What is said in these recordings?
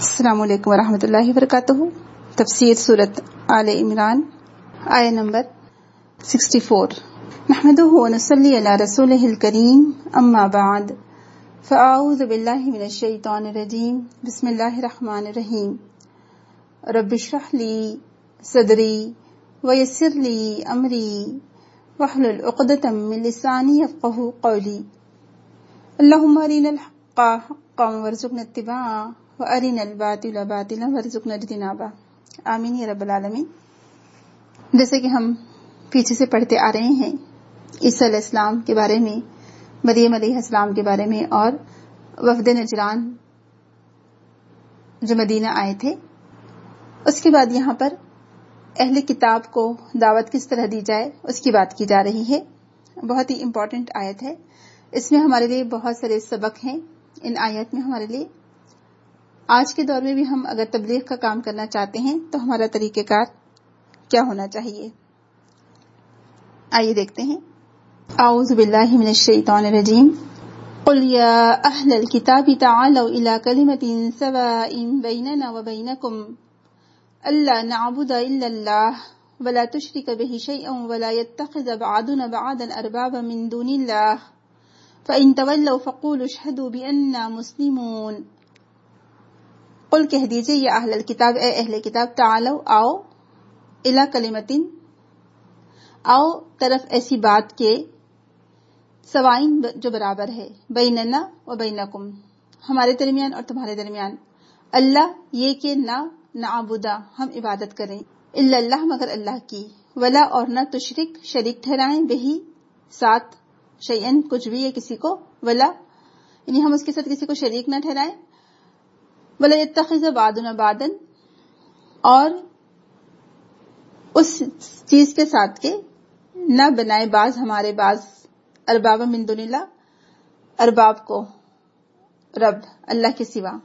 السلام علیکم ورحمۃ اللہ وبرکاتہ۔ تفسیر سورۃ آل عمران آیہ نمبر 64۔ نحمدہ ونصلی علی رسولہ الکریم، اما بعد فاعوذ باللہ من الشیطان الرجیم، بسم اللہ الرحمن الرحیم۔ رب اشرح لی صدری ویسر لی امری واحلل عقدۃ من لسانی یفقہوا قولی۔ اللہم ارنا الحق حقا وارزقنا اتباعہ وارنا الباطل باطلا وارزقنا اجتنابہ، آمین یا رب العالمین۔ جیسے کہ ہم پیچھے سے پڑھتے آ رہے ہیں عیسیٰ علیہ السلام کے بارے میں، مریم علیہ السلام کے بارے میں، اور وفد نجران جو مدینہ آئے تھے، اس کے بعد یہاں پر اہل کتاب کو دعوت کس طرح دی جائے اس کی بات کی جا رہی ہے۔ بہت ہی امپورٹنٹ آیت ہے، اس میں ہمارے لیے بہت سارے سبق ہیں۔ ان آیت میں ہمارے لیے آج کے دور میں بھی ہم اگر تبلیغ کا کام کرنا چاہتے ہیں تو ہمارا طریقہ کار کیا ہونا چاہیے، آئیے دیکھتے ہیں۔ اعوذ باللہ من الشیطان الرجیم، قل یا اہل الکتاب تعالوا الی کلمۃ سواء بیننا وبینکم الا نعبد الا اللہ ولا تشرک بہ شیئا ولا یتخذ بعضنا بعضا اربابا من دون اللہ فإن تولوا فقولوا اشہدوا بأننا مسلمون۔ قل کہہ دیجئے، یا اہل الکتاب، اے اہل کتاب، تعالوا آؤ، الی کلمۃ آؤ طرف ایسی بات کے، سوائن جو برابر ہے، بیننا و بینکم ہمارے درمیان اور تمہارے درمیان، اللہ یہ کہ نہ نعبدا ہم عبادت کریں، الا اللہ مگر اللہ کی، ولا اور نہ تشرک شریک ٹھہرائیں، بہی ساتھ، شیئن کچھ بھی ہے کسی کو، ولا یعنی ہم اس کے ساتھ کسی کو شریک نہ ٹھہرائیں، ولا یتخذ بعضنا بعضا اور اس چیز کے ساتھ کے نہ بنائے بعض ہمارے بعض، ارباب من دون اللہ ارباب کو، رب اللہ کے سوا۔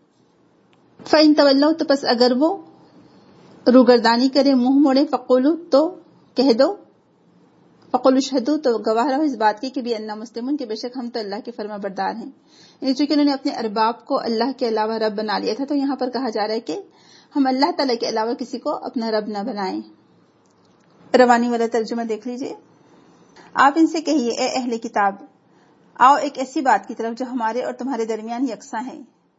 فَإِن تَوَلَّوْا تو پس اگر وہ روگردانی کرے، منہ موڑے، فقولوا تو کہہ دو، فقولوا اشہدوا تو گواہ رہو اس بات کی کہ بھی انا مسلمون کہ بے شک ہم تو اللہ کے فرما بردار ہیں۔ یعنی چونکہ انہوں نے اپنے ارباب کو اللہ کے علاوہ رب بنا لیا تھا، تو یہاں پر کہا جا رہا ہے کہ ہم اللہ تعالیٰ کے علاوہ کسی کو اپنا رب نہ بنائیں۔ روانی والا ترجمہ دیکھ لیجئے۔ آپ ان سے کہیے، اے اہل کتاب، آؤ ایک ایسی بات کی طرف جو ہمارے اور تمہارے درمیان یکساں ہے،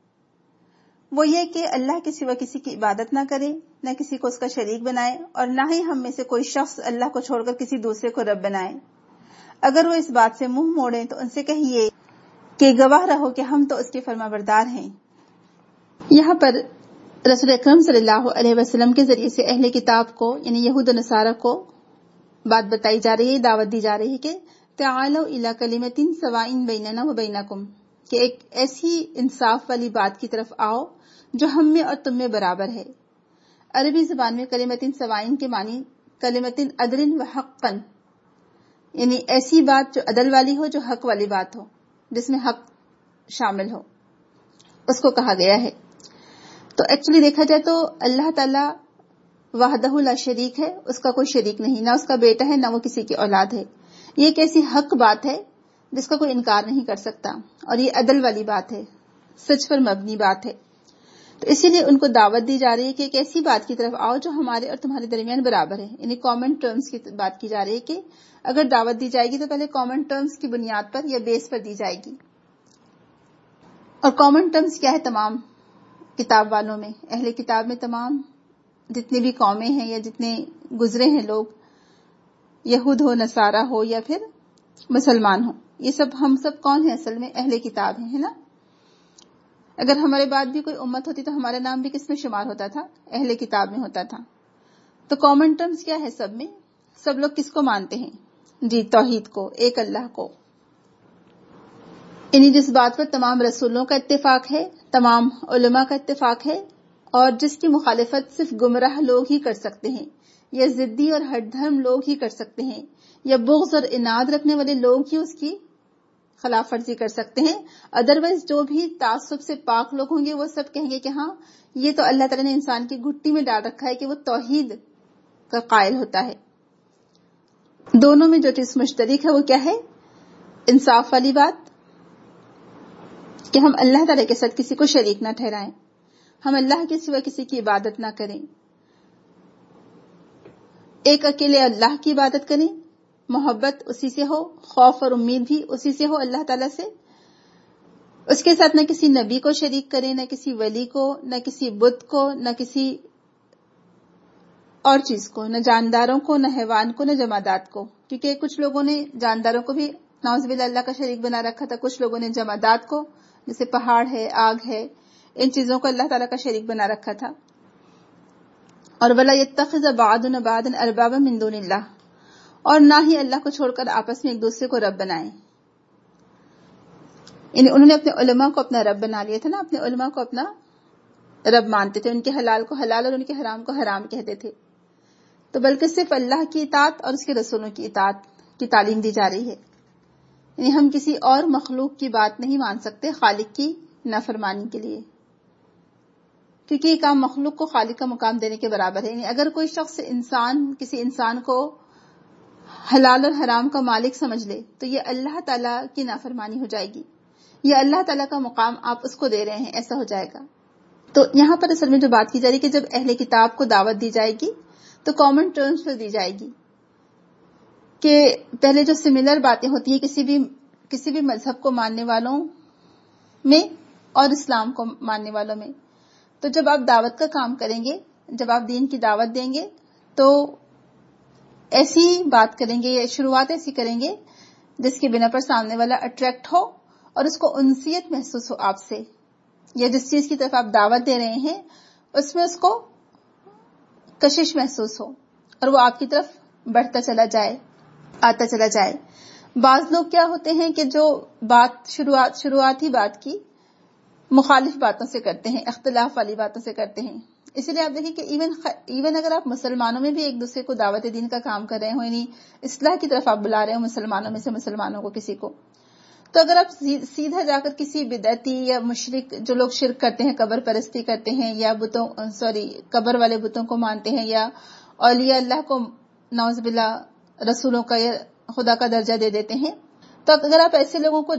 وہ یہ کہ اللہ کے سوا کسی کی عبادت نہ کرے، نہ کسی کو اس کا شریک بنائے، اور نہ ہی ہم میں سے کوئی شخص اللہ کو چھوڑ کر کسی دوسرے کو رب بنائے۔ اگر وہ اس بات سے منہ موڑیں تو ان سے کہیے کہ گواہ رہو کہ ہم تو اس کے فرما بردار ہیں۔ یہاں پر رسول اکرم صلی اللہ علیہ وسلم کے ذریعے سے اہل کتاب کو، یعنی یہود و نصارہ کو بات بتائی جا رہی ہے، دعوت دی جا رہی ہے کہ تعالوا الی کلمۃ سواء بیننا وبینکم، کہ ایک ایسی انصاف والی بات کی طرف آؤ جو ہم میں اور تم میں برابر ہے۔ عربی زبان میں کلمۃ سواء کے معنی کلمۃ عدل و حقا، یعنی ایسی بات جو عدل والی ہو، جو حق والی بات ہو، جس میں حق شامل ہو، اس کو کہا گیا ہے۔ تو ایکچولی دیکھا جائے تو اللہ تعالیٰ وحدہ لا شریک ہے، اس کا کوئی شریک نہیں، نہ اس کا بیٹا ہے، نہ وہ کسی کی اولاد ہے۔ یہ ایک ایسی حق بات ہے جس کا کوئی انکار نہیں کر سکتا، اور یہ عدل والی بات ہے، سچ پر مبنی بات ہے۔ تو اسی لیے ان کو دعوت دی جا رہی ہے کہ ایک ایسی بات کی طرف آؤ جو ہمارے اور تمہارے درمیان برابر ہے، یعنی کامن ٹرمز کی بات کی جا رہی ہے کہ اگر دعوت دی جائے گی تو پہلے کامن ٹرمز کی بنیاد پر یا بیس پر دی جائے گی۔ اور کامن ٹرمز کیا ہے؟ تمام کتاب والوں میں، اہل کتاب میں تمام جتنی بھی قومیں ہیں یا جتنے گزرے ہیں لوگ، یہود ہو، نصارہ ہو یا پھر مسلمان ہو، یہ سب ہم سب کون ہیں؟ اصل میں اہل کتاب ہیں، ہے نا؟ اگر ہمارے بعد بھی کوئی امت ہوتی تو ہمارا نام بھی کس میں شمار ہوتا تھا؟ اہل کتاب میں ہوتا تھا۔ تو کامن ٹرمز کیا ہے سب میں؟ سب لوگ کس کو مانتے ہیں؟ جی، توحید کو، ایک اللہ کو، یعنی جس بات پر تمام رسولوں کا اتفاق ہے، تمام علماء کا اتفاق ہے، اور جس کی مخالفت صرف گمراہ لوگ ہی کر سکتے ہیں، یا ضدی اور ہٹ دھرم لوگ ہی کر سکتے ہیں، یا بغض اور اناد رکھنے والے لوگ ہی اس کی خلاف ورزی کر سکتے ہیں۔ ادروائز جو بھی تعصب سے پاک لوگ ہوں گے وہ سب کہیں گے کہ ہاں، یہ تو اللہ تعالیٰ نے انسان کی گھٹی میں ڈال رکھا ہے کہ وہ توحید کا قائل ہوتا ہے۔ دونوں میں جو چیز مشترک ہے وہ کیا ہے؟ انصاف والی بات، کہ ہم اللہ تعالیٰ کے ساتھ کسی کو شریک نہ ٹھہرائیں، ہم اللہ کے سوا کسی کی عبادت نہ کریں، ایک اکیلے اللہ کی عبادت کریں، محبت اسی سے ہو، خوف اور امید بھی اسی سے ہو اللہ تعالیٰ سے، اس کے ساتھ نہ کسی نبی کو شریک کریں، نہ کسی ولی کو، نہ کسی بت کو، نہ کسی اور چیز کو، نہ جانداروں کو، نہ حیوان کو، نہ جمادات کو، کیونکہ کچھ لوگوں نے جانداروں کو بھی نعوذ باللہ اللہ کا شریک بنا رکھا تھا، کچھ لوگوں نے جمادات کو جیسے پہاڑ ہے، آگ ہے، ان چیزوں کو اللہ تعالیٰ کا شریک بنا رکھا تھا۔ اور وَلَا يَتَّخِذَ بَعْضُنَا بَعْضًا أَرْبَابًا مِّن دُونِ اللَّهِ، اور نہ ہی اللہ کو چھوڑ کر آپس میں ایک دوسرے کو رب بنائیں، یعنی انہوں نے اپنے علماء کو اپنا رب بنا لیا تھا نا، اپنے علماء کو اپنا رب مانتے تھے، ان کے حلال کو حلال اور ان کے حرام کو حرام کہتے تھے، تو بلکہ صرف اللہ کی اطاعت اور اس کے رسولوں کی اطاعت کی تعلیم دی جا رہی ہے، یعنی ہم کسی اور مخلوق کی بات نہیں مان سکتے خالق کی نافرمانی کے لیے، کیونکہ یہ کام مخلوق کو خالق کا مقام دینے کے برابر ہے۔ یعنی اگر کوئی شخص کسی انسان کو حلال اور حرام کا مالک سمجھ لے تو یہ اللہ تعالیٰ کی نافرمانی ہو جائے گی، یہ اللہ تعالیٰ کا مقام آپ اس کو دے رہے ہیں، ایسا ہو جائے گا۔ تو یہاں پر اصل میں جو بات کی جا رہی ہے کہ جب اہل کتاب کو دعوت دی جائے گی تو کامن ٹرمز پر دی جائے گی، کہ پہلے جو سملر باتیں ہوتی ہیں کسی بھی مذہب کو ماننے والوں میں اور اسلام کو ماننے والوں میں، تو جب آپ دعوت کا کام کریں گے، جب آپ دین کی دعوت دیں گے تو ایسی بات کریں گے یا شروعات ایسی کریں گے جس کی بنا پر سامنے والا اٹریکٹ ہو اور اس کو انسیت محسوس ہو آپ سے، یا جس چیز کی طرف آپ دعوت دے رہے ہیں اس میں اس کو کشش محسوس ہو اور وہ آپ کی طرف بڑھتا چلا جائے، آتا چلا جائے۔ بعض لوگ کیا ہوتے ہیں کہ جو بات شروعاتی بات کی مخالف باتوں سے کرتے ہیں، اختلاف والی باتوں سے کرتے ہیں، اسی لیے آپ دیکھیں کہ ایون اگر آپ مسلمانوں میں بھی ایک دوسرے کو دعوت دین کا کام کر رہے ہوں، یعنی اصلاح کی طرف آپ بلا رہے ہوں مسلمانوں میں سے مسلمانوں کو کسی کو، تو اگر آپ سیدھا جا کر کسی بدعتی یا مشرک، جو لوگ شرک کرتے ہیں، قبر پرستی کرتے ہیں یا قبر والے بتوں کو مانتے ہیں یا اولیاء اللہ کو نعوذ باللہ رسولوں کا یا خدا کا درجہ دے دیتے ہیں، تو اگر آپ ایسے لوگوں کو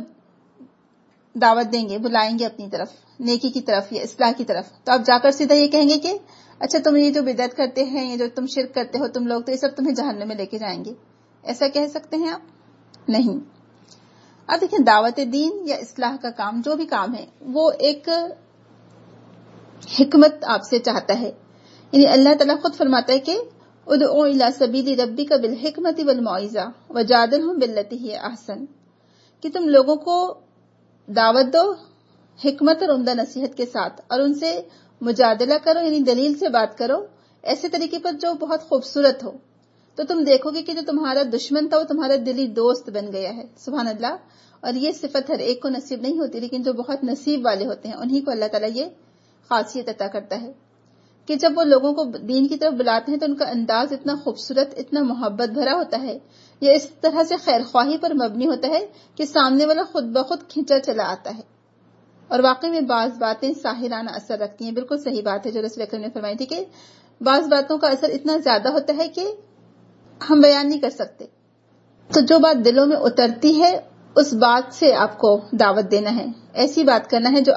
دعوت دیں گے، بلائیں گے اپنی طرف نیکی کی طرف یا اصلاح کی طرف، تو آپ جا کر سیدھا یہ کہیں گے کہ اچھا تم یہ جو بدعت کرتے ہیں، یہ جو تم شرک کرتے ہو تم لوگ، تو یہ سب تمہیں جہنم میں لے کے جائیں گے، ایسا کہہ سکتے ہیں آپ؟ نہیں۔ اب دیکھیں دعوت دین یا اصلاح کا کام، جو بھی کام ہے وہ ایک حکمت آپ سے چاہتا ہے، یعنی اللہ تعالیٰ خود فرماتا ہے کہ ادعو الی سبیل ربک بالحکمت والموعظہ وجادلہم باللتی ہی احسن، کہ تم لوگوں کو دعوت دو حکمت اور عمدہ نصیحت کے ساتھ، اور ان سے مجادلہ کرو، یعنی دلیل سے بات کرو ایسے طریقے پر جو بہت خوبصورت ہو، تو تم دیکھو گے کہ جو تمہارا دشمن تھا وہ تمہارا دلی دوست بن گیا ہے، سبحان اللہ۔ اور یہ صفت ہر ایک کو نصیب نہیں ہوتی، لیکن جو بہت نصیب والے ہوتے ہیں انہی کو اللہ تعالیٰ یہ خاصیت عطا کرتا ہے کہ جب وہ لوگوں کو دین کی طرف بلاتے ہیں تو ان کا انداز اتنا خوبصورت، اتنا محبت بھرا ہوتا ہے، یہ اس طرح سے خیر خواہی پر مبنی ہوتا ہے کہ سامنے والا خود بخود کھنچا چلا آتا ہے، اور واقعی میں بعض باتیں ساحرانہ اثر رکھتی ہیں۔ بالکل صحیح بات ہے جو رسول اکرم نے فرمائی تھی کہ بعض باتوں کا اثر اتنا زیادہ ہوتا ہے کہ ہم بیان نہیں کر سکتے، تو جو بات دلوں میں اترتی ہے اس بات سے آپ کو دعوت دینا ہے، ایسی بات کرنا ہے جو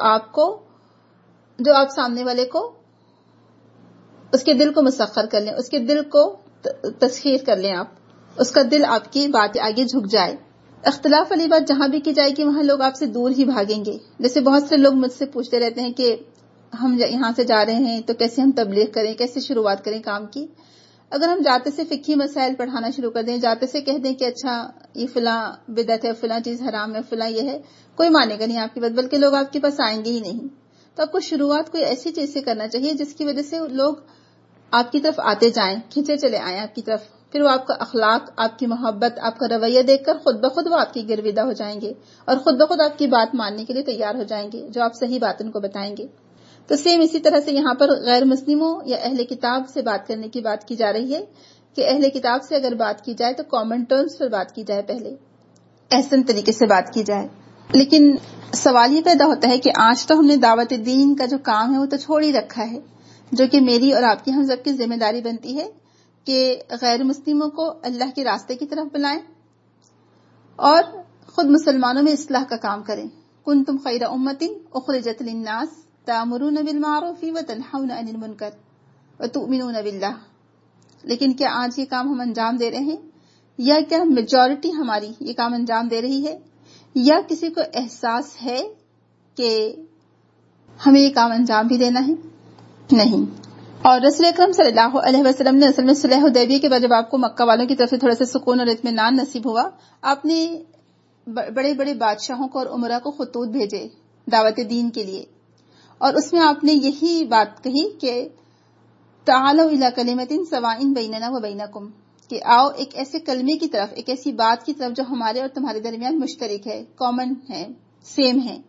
آپ سامنے والے کو اس کے دل کو مسخر کر لیں، اس کے دل کو تسخیر کر لیں، آپ اس کا دل آپ کی بات آگے جھک جائے۔ اختلاف والی بات جہاں بھی کی جائے گی وہاں لوگ آپ سے دور ہی بھاگیں گے۔ جیسے بہت سے لوگ مجھ سے پوچھتے رہتے ہیں کہ ہم یہاں سے جا رہے ہیں تو کیسے ہم تبلیغ کریں، کیسے شروعات کریں کام کی۔ اگر ہم جاتے سے فقہی مسائل پڑھانا شروع کر دیں، جاتے سے کہہ دیں کہ اچھا یہ فلاں بدعت ہے، فلاں چیز حرام ہے، فلاں یہ ہے، کوئی مانے گا نہیں آپ کی بات، بلکہ لوگ آپ کے پاس آئیں گے ہی نہیں۔ تو آپ کو شروعات کوئی ایسی چیز سے کرنا چاہیے جس کی وجہ سے لوگ آپ کی طرف آتے جائیں، کھینچے چلے آئیں آپ کی طرف، پھر وہ آپ کا اخلاق، آپ کی محبت، آپ کا رویہ دیکھ کر خود بخود وہ آپ کی گرویدہ ہو جائیں گے اور خود بخود آپ کی بات ماننے کے لیے تیار ہو جائیں گے جو آپ صحیح بات ان کو بتائیں گے۔ تو سیم اسی طرح سے یہاں پر غیر مسلموں یا اہل کتاب سے بات کرنے کی بات کی جا رہی ہے کہ اہل کتاب سے اگر بات کی جائے تو کامن ٹرمز پر بات کی جائے، پہلے احسن طریقے سے بات کی جائے۔ لیکن سوال یہ پیدا ہوتا ہے کہ آج تو ہم نے دعوت دین کا جو کام ہے وہ تو چھوڑ ہی رکھا ہے، جو کہ میری اور آپ کی ہم سب کی ذمہ داری بنتی ہے کہ غیر مسلموں کو اللہ کے راستے کی طرف بلائیں اور خود مسلمانوں میں اصلاح کا کام کریں۔ کنتم خیر امۃ اخرجت للناس أتأمرون بالمعروف وتنهون عن المنکر وتؤمنون باللہ. لیکن کیا آج یہ کام ہم انجام دے رہے ہیں، یا کیا میجورٹی ہماری یہ کام انجام دے رہی ہے، یا کسی کو احساس ہے کہ ہمیں یہ کام انجام بھی دینا ہے؟ نہیں. اور رسول اکرم صلی اللہ علیہ وسلم نے اصل میں صلح حدیبیہ کے بعد جب آپ کو مکہ والوں کی طرف سے تھوڑا سا سکون اور اطمینان نصیب ہوا، آپ نے بڑے بڑے بادشاہوں کو اور عمرا کو خطوط بھیجے دعوت دین کے لیے، اور اس میں آپ نے یہی بات کہی کہ تعالوا الی کلمۃ سواء بیننا و بینکم، کہ آؤ ایک ایسے کلمے کی طرف، ایک ایسی بات کی طرف جو ہمارے اور تمہارے درمیان مشترک ہے، کامن ہے، سیم ہے.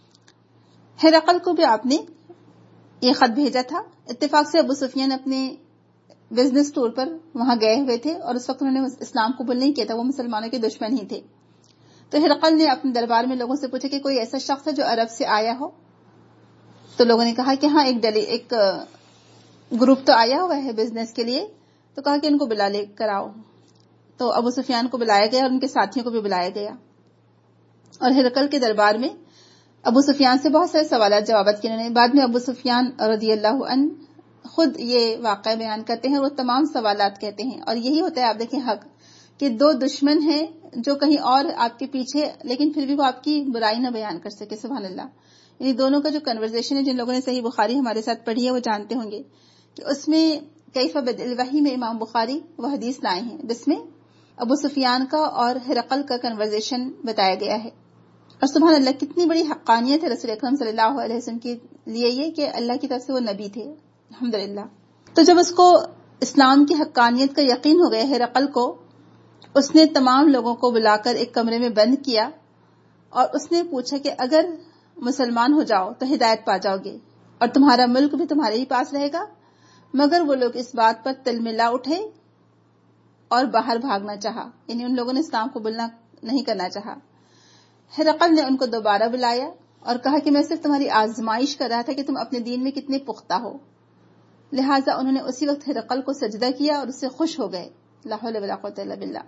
ہرقل کو بھی آپ نے یہ خط بھیجا تھا. اتفاق سے ابو سفیان اپنے بزنس ٹور پر وہاں گئے ہوئے تھے، اور اس وقت انہوں نے اسلام قبول نہیں کیا تھا، وہ مسلمانوں کے دشمن ہی تھے. تو ہرقل نے اپنے دربار میں لوگوں سے پوچھا کہ کوئی ایسا شخص ہے جو عرب سے آیا ہو. تو لوگوں نے کہا کہ ہاں ایک گروپ تو آیا ہوا ہے بزنس کے لیے. تو کہا کہ ان کو بلا لے کر آؤ. تو ابو سفیان کو بلایا گیا اور ان کے ساتھیوں کو بھی بلایا گیا، اور ہرقل کے دربار میں ابو سفیان سے بہت سارے سوالات جوابات کیے انہوں نے. بعد میں ابو سفیان رضی اللہ عنہ خود یہ واقعہ بیان کرتے ہیں، وہ تمام سوالات کہتے ہیں. اور یہی ہوتا ہے، آپ دیکھیں، حق کہ دو دشمن ہیں جو کہیں اور آپ کے پیچھے، لیکن پھر بھی وہ آپ کی برائی نہ بیان کر سکے. سبحان اللہ. یعنی دونوں کا جو کنورزیشن ہے، جن لوگوں نے صحیح بخاری ہمارے ساتھ پڑھی ہے وہ جانتے ہوں گے کہ اس میں کیف بدء الوحی میں امام بخاری وہ حدیث لائے ہیں جس میں ابو سفیان کا اور ہرقل کا کنورزیشن بتایا گیا ہے. اور سبحان اللہ، کتنی بڑی حقانیت ہے رسول اکرم صلی اللہ علیہ وسلم کے لیے یہ کہ اللہ کی طرف سے وہ نبی تھے. الحمدللہ. تو جب اس کو اسلام کی حقانیت کا یقین ہو گیا ہرقل کو، اس نے تمام لوگوں کو بلا کر ایک کمرے میں بند کیا، اور اس نے پوچھا کہ اگر مسلمان ہو جاؤ تو ہدایت پا جاؤ گے، اور تمہارا ملک بھی تمہارے ہی پاس رہے گا. مگر وہ لوگ اس بات پر تلملا اٹھے اور باہر بھاگنا چاہا، یعنی ان لوگوں نے اسلام کو قبول نہیں کرنا چاہا. ہرقل نے ان کو دوبارہ بلایا اور کہا کہ میں صرف تمہاری آزمائش کر رہا تھا کہ تم اپنے دین میں کتنے پختہ ہو. لہٰذا انہوں نے اسی وقت ہرقل کو سجدہ کیا اور اس سے خوش ہو گئے. لا حول ولا قوۃ الا باللہ.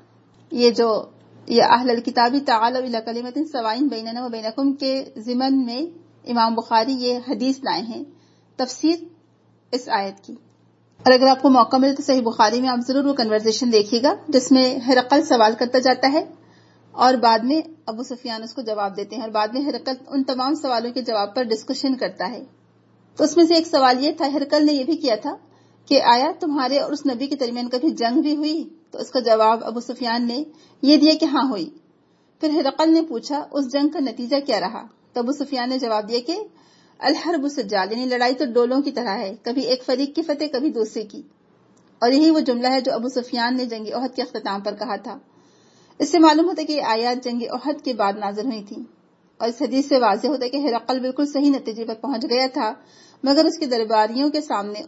یہ اہل الکتاب تعالوا الی کلمۃ سواء بیننا و بینکم کے ضمن میں امام بخاری یہ حدیث لائے ہیں، تفسیر اس آیت کی. اور اگر آپ کو موقع ملے تو صحیح بخاری میں آپ ضرور وہ کنورزیشن دیکھیے گا جس میں ہرقل سوال کرتا جاتا ہے اور بعد میں ابو سفیان اس کو جواب دیتے ہیں، اور بعد میں ہرقل ان تمام سوالوں کے جواب پر ڈسکشن کرتا ہے. تو اس میں سے ایک سوال یہ تھا، ہرقل نے یہ بھی کیا تھا کہ آیا تمہارے اور اس نبی کے درمیان کبھی جنگ بھی ہوئی؟ تو اس کا جواب ابو سفیان نے یہ دیا کہ ہاں ہوئی. پھر ہرقل نے پوچھا اس جنگ کا نتیجہ کیا رہا؟ تو ابو سفیان نے جواب دیا کہ الحرب سجال، یعنی لڑائی تو ڈولوں کی طرح ہے، کبھی ایک فریق کی فتح کبھی دوسرے کی. اور یہی وہ جملہ ہے جو ابو سفیان نے جنگ احد کے اختتام پر کہا تھا. اس سے معلوم ہوتا ہے کہ یہ آیات جنگ احد کے بعد نازل ہوئی تھیں، اور اس حدیث سے واضح ہوتا ہے کہ ہرقل بالکل صحیح نتیجے پر پہنچ گیا تھا، مگر اس کے درباریوں کے سامنے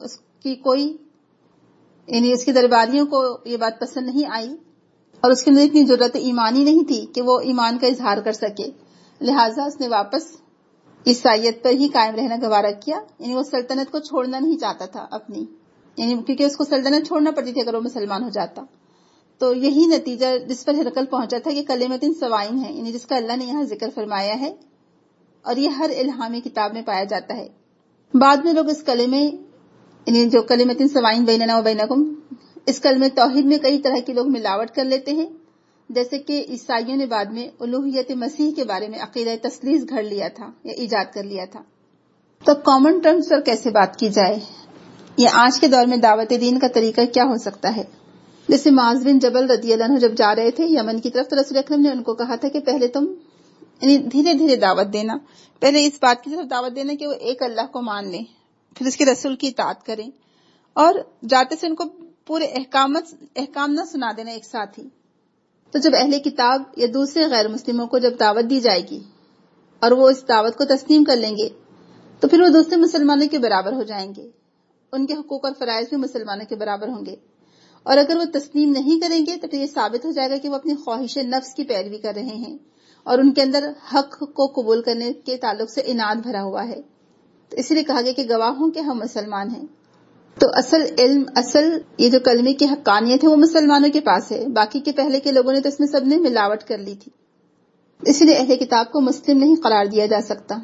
اس کے درباریوں کو یہ بات پسند نہیں آئی، اور اس کے اندر اتنی جرأت ایمانی نہیں تھی کہ وہ ایمان کا اظہار کر سکے. لہٰذا اس نے واپس عیسائیت پر ہی قائم رہنا گوارا کیا. یعنی وہ سلطنت کو چھوڑنا نہیں چاہتا تھا اپنی، یعنی کیونکہ اس کو سلطنت چھوڑنا پڑتی تھی اگر وہ مسلمان ہو جاتا. تو یہی نتیجہ جس پر ہرقل پہنچا تھا کہ کلمۃ سواء ہے، یعنی جس کا اللہ نے یہاں ذکر فرمایا ہے، اور یہ ہر الہامی کتاب میں پایا جاتا ہے. بعد میں لوگ اس کلمے، یعنی جو کلمۃ سواء بیننا و بینکم، اس کلمے توحید میں کئی طرح کے لوگ ملاوٹ کر لیتے ہیں. جیسے کہ عیسائیوں نے بعد میں الوہیت مسیح کے بارے میں عقیدہ تثلیث گھڑ لیا تھا یا ایجاد کر لیا تھا. تو کامن ٹرمز پر کیسے بات کی جائے، یا آج کے دور میں دعوت دین کا طریقہ کیا ہو سکتا ہے؟ جیسے معاذ بن جبل رضی اللہ عنہ جب جا رہے تھے یمن کی طرف، تو رسول اکرم نے ان کو کہا تھا کہ پہلے تم یعنی دھیرے دھیرے دعوت دینا، پہلے اس بات کی طرف دعوت دینا کہ وہ ایک اللہ کو مان لیں، پھر اس کے رسول کی اطاعت کریں، اور جاتے سے ان کو پورے احکام نہ سنا دینا ایک ساتھ ہی. تو جب اہل کتاب یا دوسرے غیر مسلموں کو جب دعوت دی جائے گی اور وہ اس دعوت کو تسلیم کر لیں گے، تو پھر وہ دوسرے مسلمانوں کے برابر ہو جائیں گے، ان کے حقوق اور فرائض بھی مسلمانوں کے برابر ہوں گے. اور اگر وہ تسلیم نہیں کریں گے تو پھر یہ ثابت ہو جائے گا کہ وہ اپنی خواہش نفس کی پیروی کر رہے ہیں، اور ان کے اندر حق کو قبول کرنے کے تعلق سے عناد بھرا ہوا ہے. تو اس لیے کہا گیا کہ گواہ ہوں کہ ہم مسلمان ہیں. تو اصل یہ جو کلمے کی حقانیت ہے وہ مسلمانوں کے پاس ہے، باقی کے پہلے کے لوگوں نے تو اس میں سب نے ملاوٹ کر لی تھی. اسی لیے اہل کتاب کو مسلم نہیں قرار دیا جا سکتا.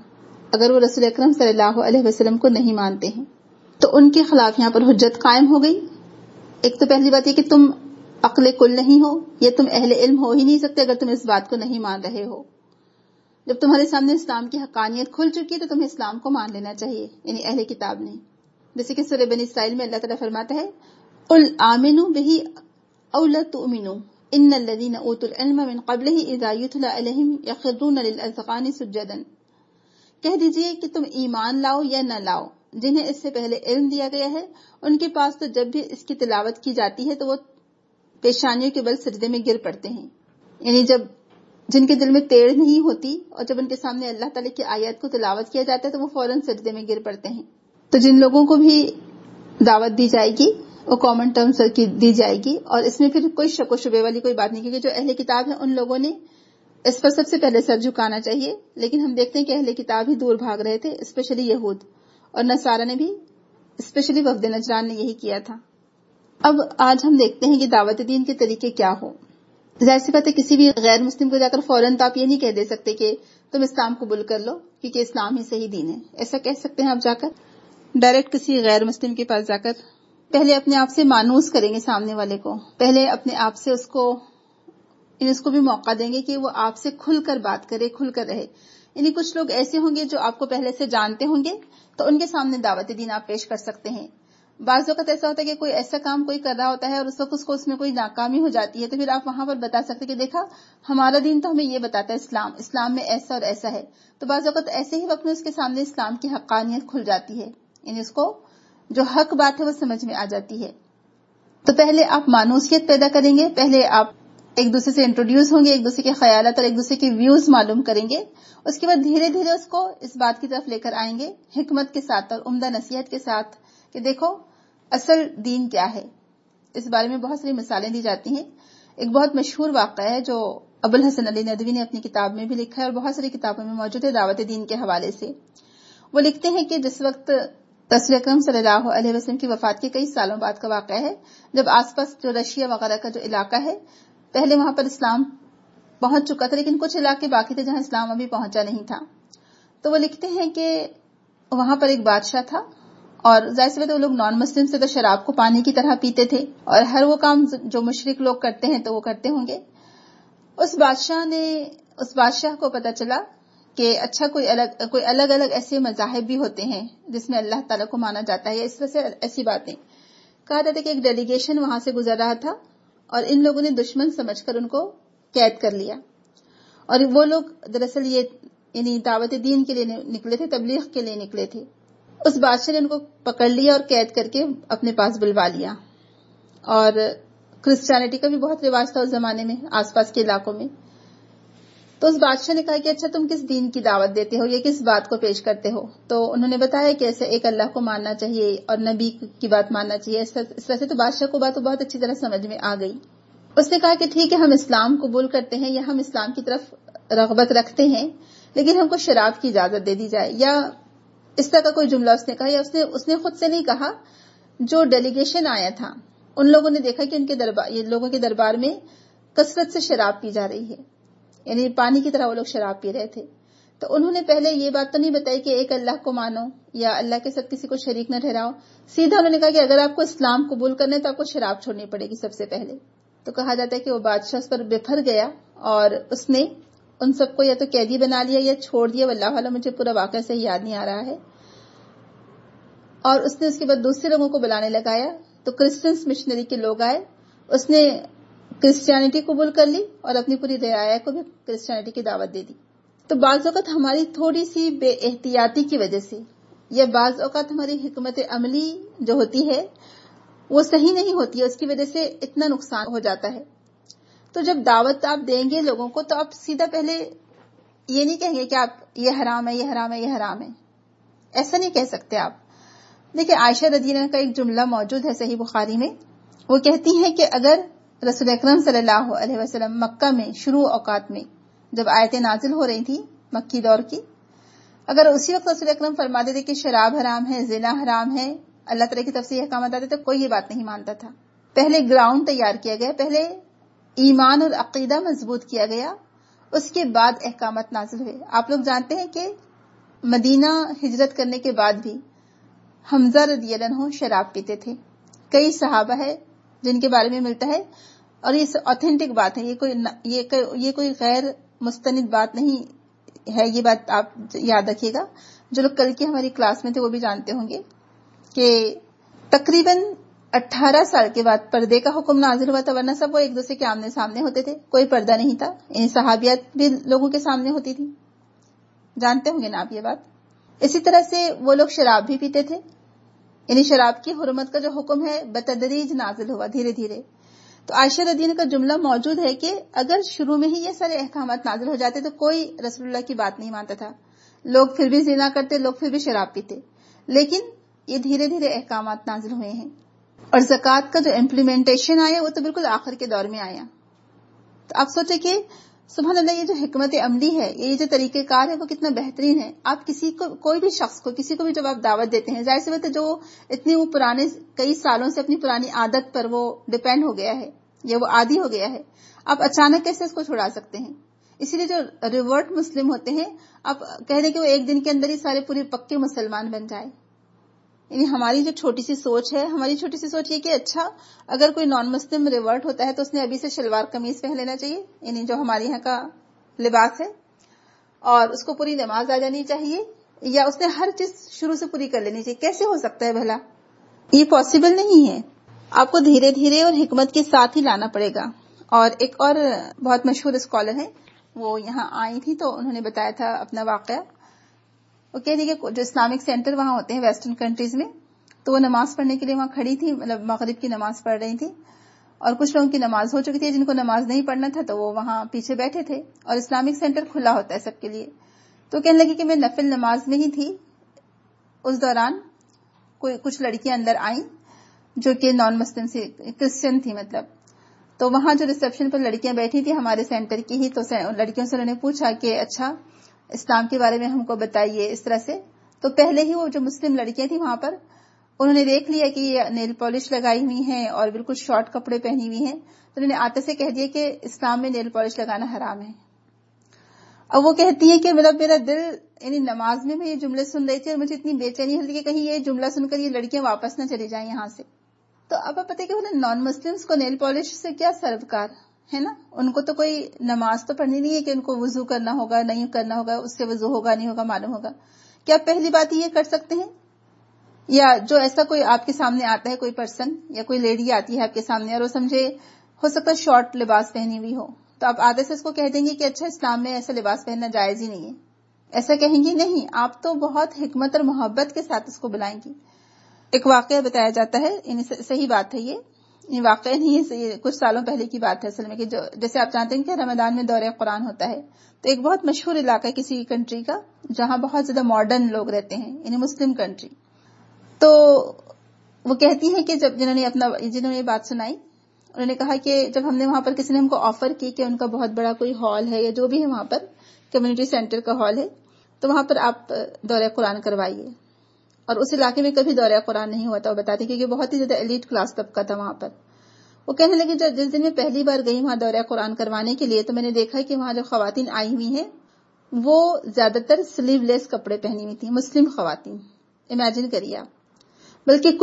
اگر وہ رسول اکرم صلی اللہ علیہ وسلم کو نہیں مانتے ہیں تو ان کے خلاف یہاں پر حجت قائم ہو گئی. ایک تو پہلی بات یہ کہ تم عقل کل نہیں ہو، یا تم اہل علم ہو ہی نہیں سکتے اگر تم اس بات کو نہیں مان رہے ہو. جب تمہارے سامنے اسلام کی حقانیت کھل چکی ہے تو تمہیں اسلام کو مان لینا چاہیے، یعنی اہل کتاب نے. جیسے کہ سورہ بنی اسرائیل میں اللہ تعالیٰ فرماتا ہے قل آمنوا بہ او لا تؤمنوا ان الذین اوتوا العلم من قبلہ اذا یتلی علیہم یخرون للاذقان سجدا. کہہ دیجئے کہ تم ایمان لاؤ یا نہ لاؤ، جنہیں اس سے پہلے علم دیا گیا ہے ان کے پاس تو جب بھی اس کی تلاوت کی جاتی ہے تو وہ پیشانیوں کے بل سجدے میں گر پڑتے ہیں. یعنی جن کے دل میں ٹیڑھ نہیں ہوتی اور جب ان کے سامنے اللہ تعالیٰ کی آیات کو تلاوت کیا جاتا ہے تو وہ فوراً سجدے میں گر پڑتے ہیں. تو جن لوگوں کو بھی دعوت دی جائے گی وہ کامن ٹرمز کی دی جائے گی، اور اس میں پھر کوئی شک و شبے والی کوئی بات نہیں، کیونکہ جو اہل کتاب ہیں ان لوگوں نے اس پر سب سے پہلے سر جھکانا چاہیے. لیکن ہم دیکھتے ہیں کہ اہل کتاب ہی دور بھاگ رہے تھے، اسپیشلی یہود اور نصارہ نے بھی، اسپیشلی وفد نجران نے یہی کیا تھا. اب آج ہم دیکھتے ہیں کہ دعوت دین کے طریقے کیا ہو. ظاہر سی بات ہے کسی بھی غیر مسلم کو جا کر فوراً تو آپ یہ نہیں کہہ دے سکتے کہ تم اسلام قبول کر لو کیونکہ اسلام ہی صحیح دین ہے. ایسا کہہ سکتے ہیں آپ جا کر ڈائریکٹ کسی غیر مسلم کے پاس جا کر پہلے اپنے آپ سے مانوس کریں گے سامنے والے کو، پہلے اپنے آپ سے اس کو بھی موقع دیں گے کہ وہ آپ سے کھل کر بات کرے، کھل کر رہے. یعنی کچھ لوگ ایسے ہوں گے جو آپ کو پہلے سے جانتے ہوں گے تو ان کے سامنے دعوت دین آپ پیش کر سکتے ہیں. بعض اوقات ایسا ہوتا ہے کہ کوئی ایسا کام کوئی کر رہا ہوتا ہے اور اس وقت اس میں کوئی ناکامی ہو جاتی ہے تو پھر آپ وہاں پر بتا سکتے کہ دیکھا ہمارا دین تو ہمیں یہ بتاتا ہے، اسلام میں ایسا اور ایسا ہے. تو بعض اوقات ایسے ہی وقت میں اس کے سامنے اسلام کی حقانیت کھل جاتی ہے، یعنی اس کو جو حق بات ہے وہ سمجھ میں آ جاتی ہے. تو پہلے آپ مانوسیت پیدا کریں گے، پہلے آپ ایک دوسرے سے انٹروڈیوس ہوں گے، ایک دوسرے کے خیالات اور ایک دوسرے کے ویوز معلوم کریں گے. اس کے بعد دھیرے دھیرے اس کو اس بات کی طرف لے کر آئیں گے حکمت کے ساتھ اور عمدہ نصیحت کے ساتھ کہ دیکھو اصل دین کیا ہے. اس بارے میں بہت ساری مثالیں دی جاتی ہیں. ایک بہت مشہور واقعہ ہے جو ابو الحسن علی ندوی نے اپنی کتاب میں بھی لکھا ہے اور بہت ساری کتابوں میں موجود ہے دعوت دین کے حوالے سے. وہ لکھتے ہیں کہ جس وقت رسول اکرم صلی اللہ علیہ وسلم کی وفات کے کئی سالوں بعد کا واقعہ ہے، جب آس پاس جو رشیا وغیرہ کا جو علاقہ ہے پہلے وہاں پر اسلام پہنچ چکا تھا لیکن کچھ علاقے باقی تھے جہاں اسلام ابھی پہنچا نہیں تھا. تو وہ لکھتے ہیں کہ وہاں پر ایک بادشاہ تھا اور ظاہر سی بات ہے وہ لوگ نان مسلم سے تو شراب کو پانی کی طرح پیتے تھے اور ہر وہ کام جو مشرک لوگ کرتے ہیں تو وہ کرتے ہوں گے. اس بادشاہ کو پتا چلا کہ اچھا کوئی الگ الگ ایسے مذاہب بھی ہوتے ہیں جس میں اللہ تعالیٰ کو مانا جاتا ہے. اس طرح سے ایسی باتیں کہا جاتا ہے کہ ایک ڈیلیگیشن وہاں سے گزر رہا تھا اور ان لوگوں نے دشمن سمجھ کر ان کو قید کر لیا. اور وہ لوگ دراصل یہ یعنی دعوت دین کے لیے نکلے تھے، تبلیغ کے لیے نکلے تھے. اس بادشاہ نے ان کو پکڑ لیا اور قید کر کے اپنے پاس بلوا لیا. اور کرسچینٹی کا بھی بہت رواج تھا اس زمانے میں آس پاس کے علاقوں میں. تو اس بادشاہ نے کہا کہ اچھا تم کس دین کی دعوت دیتے ہو، یہ کس بات کو پیش کرتے ہو؟ تو انہوں نے بتایا کہ ایسے ایک اللہ کو ماننا چاہیے اور نبی کی بات ماننا چاہیے. اس طرح سے تو بادشاہ کو بات بہت اچھی طرح سمجھ میں آ گئی. اس نے کہا کہ ٹھیک ہے ہم اسلام قبول کرتے ہیں یا ہم اسلام کی طرف رغبت رکھتے ہیں لیکن ہم کو شراب کی اجازت دے دی جائے، یا اس طرح کا کوئی جملہ اس نے کہا. یا اس نے خود سے نہیں کہا، جو ڈیلیگیشن آیا تھا ان لوگوں نے دیکھا کہ یہ لوگوں کے دربار میں کثرت سے شراب پی جا رہی ہے، یعنی پانی کی طرح وہ لوگ شراب پی رہے تھے. تو انہوں نے پہلے یہ بات تو نہیں بتائی کہ ایک اللہ کو مانو یا اللہ کے ساتھ کسی کو شریک نہ ٹھہراؤ. سیدھا انہوں نے کہا کہ اگر آپ کو اسلام قبول کرنا ہے تو آپ کو شراب چھوڑنی پڑے گی سب سے پہلے. تو کہا جاتا ہے کہ وہ بادشاہ اس پر بپھر گیا اور اس نے ان سب کو یا تو قیدی بنا لیا یا چھوڑ دیا. واللہ اعلم، مجھے پورا واقعہ صحیح یاد نہیں آ رہا ہے. اور اس نے اس کے بعد دوسرے لوگوں کو بلانے لگایا. تو کرسچنس مشنری کے لوگ آئے، اس نے کرسچینٹی قبول کر لی اور اپنی پوری رعایا کو بھی کرسچینٹی کی دعوت دے دی. تو بعض اوقات ہماری تھوڑی سی بے احتیاطی کی وجہ سے یا بعض اوقات ہماری حکمت عملی جو ہوتی ہے وہ صحیح نہیں ہوتی ہے، اس کی وجہ سے اتنا نقصان ہو جاتا ہے. تو جب دعوت آپ دیں گے لوگوں کو تو آپ سیدھا پہلے یہ نہیں کہیں گے کہ آپ یہ حرام ہے یہ حرام ہے یہ حرام ہے، ایسا نہیں کہہ سکتے آپ. دیکھیں عائشہ رضی اللہ عنہا کا ایک جملہ موجود ہے صحیح بخاری میں. وہ کہتی ہیں کہ اگر رسول اکرم صلی اللہ علیہ وسلم مکہ میں شروع اوقات میں جب آیتیں نازل ہو رہی تھی مکی دور کی، اگر اسی وقت رسول اکرم فرما دیتے کہ شراب حرام ہے، زنا حرام ہے، اللہ تعالیٰ کی طرف سے یہ احکامات آتے تو کوئی یہ بات نہیں مانتا تھا. پہلے گراؤنڈ تیار کیا گیا، پہلے ایمان اور عقیدہ مضبوط کیا گیا، اس کے بعد احکامات نازل ہوئے. آپ لوگ جانتے ہیں کہ مدینہ ہجرت کرنے کے بعد بھی حمزہ رضی اللہ عنہ شراب پیتے تھے. کئی صحابہ ہے جن کے بارے میں ملتا ہے، اور یہ اوتھینٹک بات ہے، یہ کوئی غیر مستند بات نہیں ہے. یہ بات آپ یاد رکھیے گا. جو لوگ کل کی ہماری کلاس میں تھے وہ بھی جانتے ہوں گے کہ تقریباً 18 سال کے بعد پردے کا حکم نازل ہوا تھا، ورنہ سب وہ ایک دوسرے کے آمنے سامنے ہوتے تھے، کوئی پردہ نہیں تھا. یعنی صحابیات بھی لوگوں کے سامنے ہوتی تھی، جانتے ہوں گے نا آپ یہ بات. اسی طرح سے وہ لوگ شراب بھی پیتے تھے. یعنی شراب کی حرمت کا جو حکم ہے بتدریج نازل ہوا، دھیرے دھیرے. تو عائشہ رضی اللہ عنہا کا جملہ موجود ہے کہ اگر شروع میں ہی یہ سارے احکامات نازل ہو جاتے تو کوئی رسول اللہ کی بات نہیں مانتا تھا. لوگ پھر بھی زنا کرتے، لوگ پھر بھی شراب پیتے، لیکن یہ دھیرے دھیرے احکامات نازل ہوئے ہیں. اور زکوٰۃ کا جو امپلیمنٹیشن آیا وہ تو بالکل آخر کے دور میں آیا. تو آپ سوچیں کہ سبحان اللہ، یہ جو حکمت عملی ہے، یہ جو طریقہ کار ہے وہ کتنا بہترین ہے. آپ کسی کو، کوئی بھی شخص کو، کسی کو بھی جب آپ دعوت دیتے ہیں، ظاہر سی بات ہے جو اتنی وہ پرانے کئی سالوں سے اپنی پرانی عادت پر وہ ڈیپینڈ ہو گیا ہے یا وہ عادی ہو گیا ہے، آپ اچانک کیسے اس کو چھڑا سکتے ہیں؟ اسی لیے جو ریورٹ مسلم ہوتے ہیں، آپ کہہ دیں کہ وہ ایک دن کے اندر ہی سارے پورے پکے مسلمان بن جائے. یعنی ہماری جو چھوٹی سی سوچ ہے، ہماری چھوٹی سی سوچ یہ کہ اچھا اگر کوئی نان مسلم ریورٹ ہوتا ہے تو اس نے ابھی سے شلوار قمیض پہن لینا چاہیے، یعنی جو ہمارے یہاں کا لباس ہے، اور اس کو پوری نماز آ جانی چاہیے، یا اس نے ہر چیز شروع سے پوری کر لینی چاہیے. کیسے ہو سکتا ہے بھلا؟ یہ پاسبل نہیں ہے. آپ کو دھیرے دھیرے اور حکمت کے ساتھ ہی لانا پڑے گا. اور ایک اور بہت مشہور اسکالر ہے، وہ یہاں آئی تھی تو انہوں نے بتایا تھا اپنا واقعہ. وہ کہہ دی کہ جو اسلامک سینٹر وہاں ہوتے ہیں ویسٹرن کنٹریز میں، تو وہ نماز پڑھنے کے لیے وہاں کھڑی تھی، مطلب مغرب کی نماز پڑھ رہی تھی، اور کچھ لوگوں کی نماز ہو چکی تھی، جن کو نماز نہیں پڑھنا تھا تو وہ وہاں پیچھے بیٹھے تھے، اور اسلامک سینٹر کھلا ہوتا ہے سب کے لیے. تو کہنے لگی کہ میں نفل نماز میں ہی تھی، اس دوران کچھ لڑکیاں اندر آئیں جو کہ نان مسلم سے کرسچن تھی مطلب. تو وہاں جو ریسپشن پر لڑکیاں بیٹھی تھی ہمارے سینٹر کی ہی، تو لڑکیوں سے انہوں نے پوچھا کہ اچھا اسلام کے بارے میں ہم کو بتائیے اس طرح سے. تو پہلے ہی وہ جو مسلم لڑکیاں تھیں وہاں پر، انہوں نے دیکھ لیا کہ یہ نیل پالش لگائی ہوئی ہیں اور بالکل شارٹ کپڑے پہنی ہوئی ہیں، تو انہوں نے آتے سے کہہ دیا کہ اسلام میں نیل پالش لگانا حرام ہے. اب وہ کہتی ہے کہ مطلب میرا دل، یعنی نماز میں یہ جملے سن رہی تھی اور مجھے اتنی بے چینی ہوتی کہ کہیں یہ جملہ سن کر یہ لڑکیاں واپس نہ چلی جائیں یہاں سے. تو اب آپ پتہ کہ نان مسلمس کو نیل پالش سے کیا سروکار ہے نا؟ ان کو تو کوئی نماز تو پڑھنی نہیں ہے کہ ان کو وضو کرنا ہوگا، نہیں کرنا ہوگا، اس سے وضو ہوگا نہیں ہوگا معلوم ہوگا. کیا پہلی بات یہ کر سکتے ہیں؟ یا جو ایسا کوئی آپ کے سامنے آتا ہے، کوئی پرسن یا کوئی لیڈی آتی ہے آپ کے سامنے اور وہ سمجھے ہو سکتا ہے شارٹ لباس پہنی ہوئی ہو، تو آپ آدھے سے اس کو کہہ دیں گے کہ اچھا اسلام میں ایسا لباس پہننا جائز ہی نہیں ہے، ایسا کہیں گی نہیں. آپ تو بہت حکمت اور محبت کے ساتھ اس کو بلائیں گی. ایک واقعہ بتایا جاتا ہے، یعنی صحیح بات ہے، یہ واقعہ نہیں ہے، یہ کچھ سالوں پہلے کی بات ہے اصل میں، کہ جیسے آپ جانتے ہیں کہ رمضان میں دورہ قرآن ہوتا ہے، تو ایک بہت مشہور علاقہ ہے کسی کنٹری کا جہاں بہت زیادہ ماڈرن لوگ رہتے ہیں، یعنی مسلم کنٹری. تو وہ کہتی ہیں کہ جنہوں نے یہ بات سنائی، انہوں نے کہا کہ جب ہم نے وہاں پر کسی نے ہم کو آفر کی کہ ان کا بہت بڑا کوئی ہال ہے یا جو بھی ہے وہاں پر کمیونٹی سینٹر کا ہال ہے، تو وہاں پر آپ دورہ قرآن کروائیے. اور اس علاقے میں کبھی دورہ قرآن نہیں ہوا تھا، وہ بتاتے کیونکہ بہت ہی زیادہ ایلیٹ کلاس طبقہ تھا وہاں پر. وہ کہنے لگے جس دن میں پہلی بار گئی وہاں دورہ قرآن کروانے کے لیے، تو میں نے دیکھا کہ وہاں جو خواتین آئی ہوئی ہیں وہ زیادہ تر سلیو لیس کپڑے پہنی ہوئی تھیں، مسلم خواتین. امیجن کریے آپ. بلکہ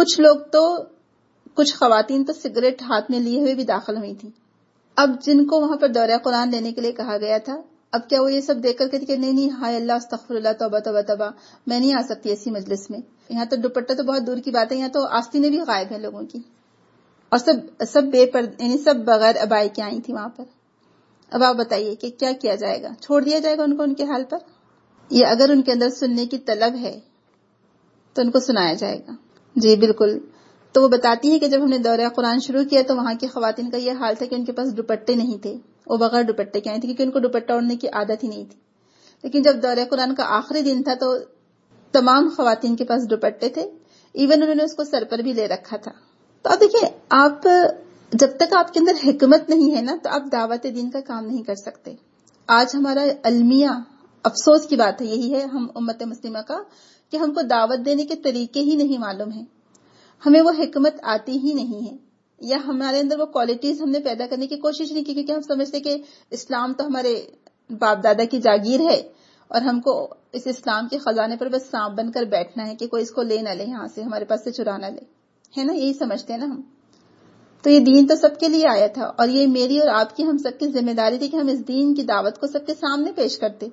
کچھ خواتین تو سگریٹ ہاتھ میں لیے ہوئے بھی داخل ہوئی تھیں. اب جن کو وہاں پر دورہ قرآن لینے کے لیے کہا گیا تھا، اب کیا وہ یہ سب دیکھ کر کہتی کہ نہیں ہائے اللہ استغفر اللہ توبہ توبہ توبہ، میں نہیں آ سکتی ایسی مجلس میں. یہاں تو دوپٹہ تو بہت دور کی بات ہے، یہاں تو آستینیں بھی غائب ہیں لوگوں کی، اور سب یعنی سب بغیر ابائی کے آئی تھی وہاں پر. اب آپ بتائیے کہ کیا کیا جائے گا؟ چھوڑ دیا جائے گا ان کو ان کے حال پر، یا اگر ان کے اندر سننے کی طلب ہے تو ان کو سنایا جائے گا؟ جی بالکل. تو وہ بتاتی ہے کہ جب ہم نے دورہ قرآن شروع کیا تو وہاں کی خواتین کا یہ حال تھا کہ ان کے پاس دوپٹے نہیں تھے، وہ بغیر دوپٹے کے آئی تھی کیونکہ ان کو دوپٹہ اوڑھنے کی عادت ہی نہیں تھی. لیکن جب دورہ قرآن کا آخری دن تھا تو تمام خواتین کے پاس دوپٹے تھے، ایون انہوں نے اس کو سر پر بھی لے رکھا تھا. تو اب دیکھیں، آپ جب تک آپ کے اندر حکمت نہیں ہے نا تو آپ دعوت دین کا کام نہیں کر سکتے. آج ہمارا المیہ، افسوس کی بات ہے یہی ہے ہم امت مسلمہ کا، کہ ہم کو دعوت دینے کے طریقے ہی نہیں معلوم ہیں، ہمیں وہ حکمت آتی ہی نہیں ہے، یا ہمارے اندر وہ کوالٹیز ہم نے پیدا کرنے کی کوشش نہیں کی، کیونکہ ہم سمجھتے کہ اسلام تو ہمارے باپ دادا کی جاگیر ہے اور ہم کو اس اسلام کے خزانے پر بس سانپ بن کر بیٹھنا ہے کہ کوئی اس کو لے نہ لے، یہاں سے ہمارے پاس سے چرا نہ لے، ہے نا، یہی سمجھتے ہیں نا ہم. تو یہ دین تو سب کے لیے آیا تھا، اور یہ میری اور آپ کی، ہم سب کی ذمہ داری تھی کہ ہم اس دین کی دعوت کو سب کے سامنے پیش کرتے،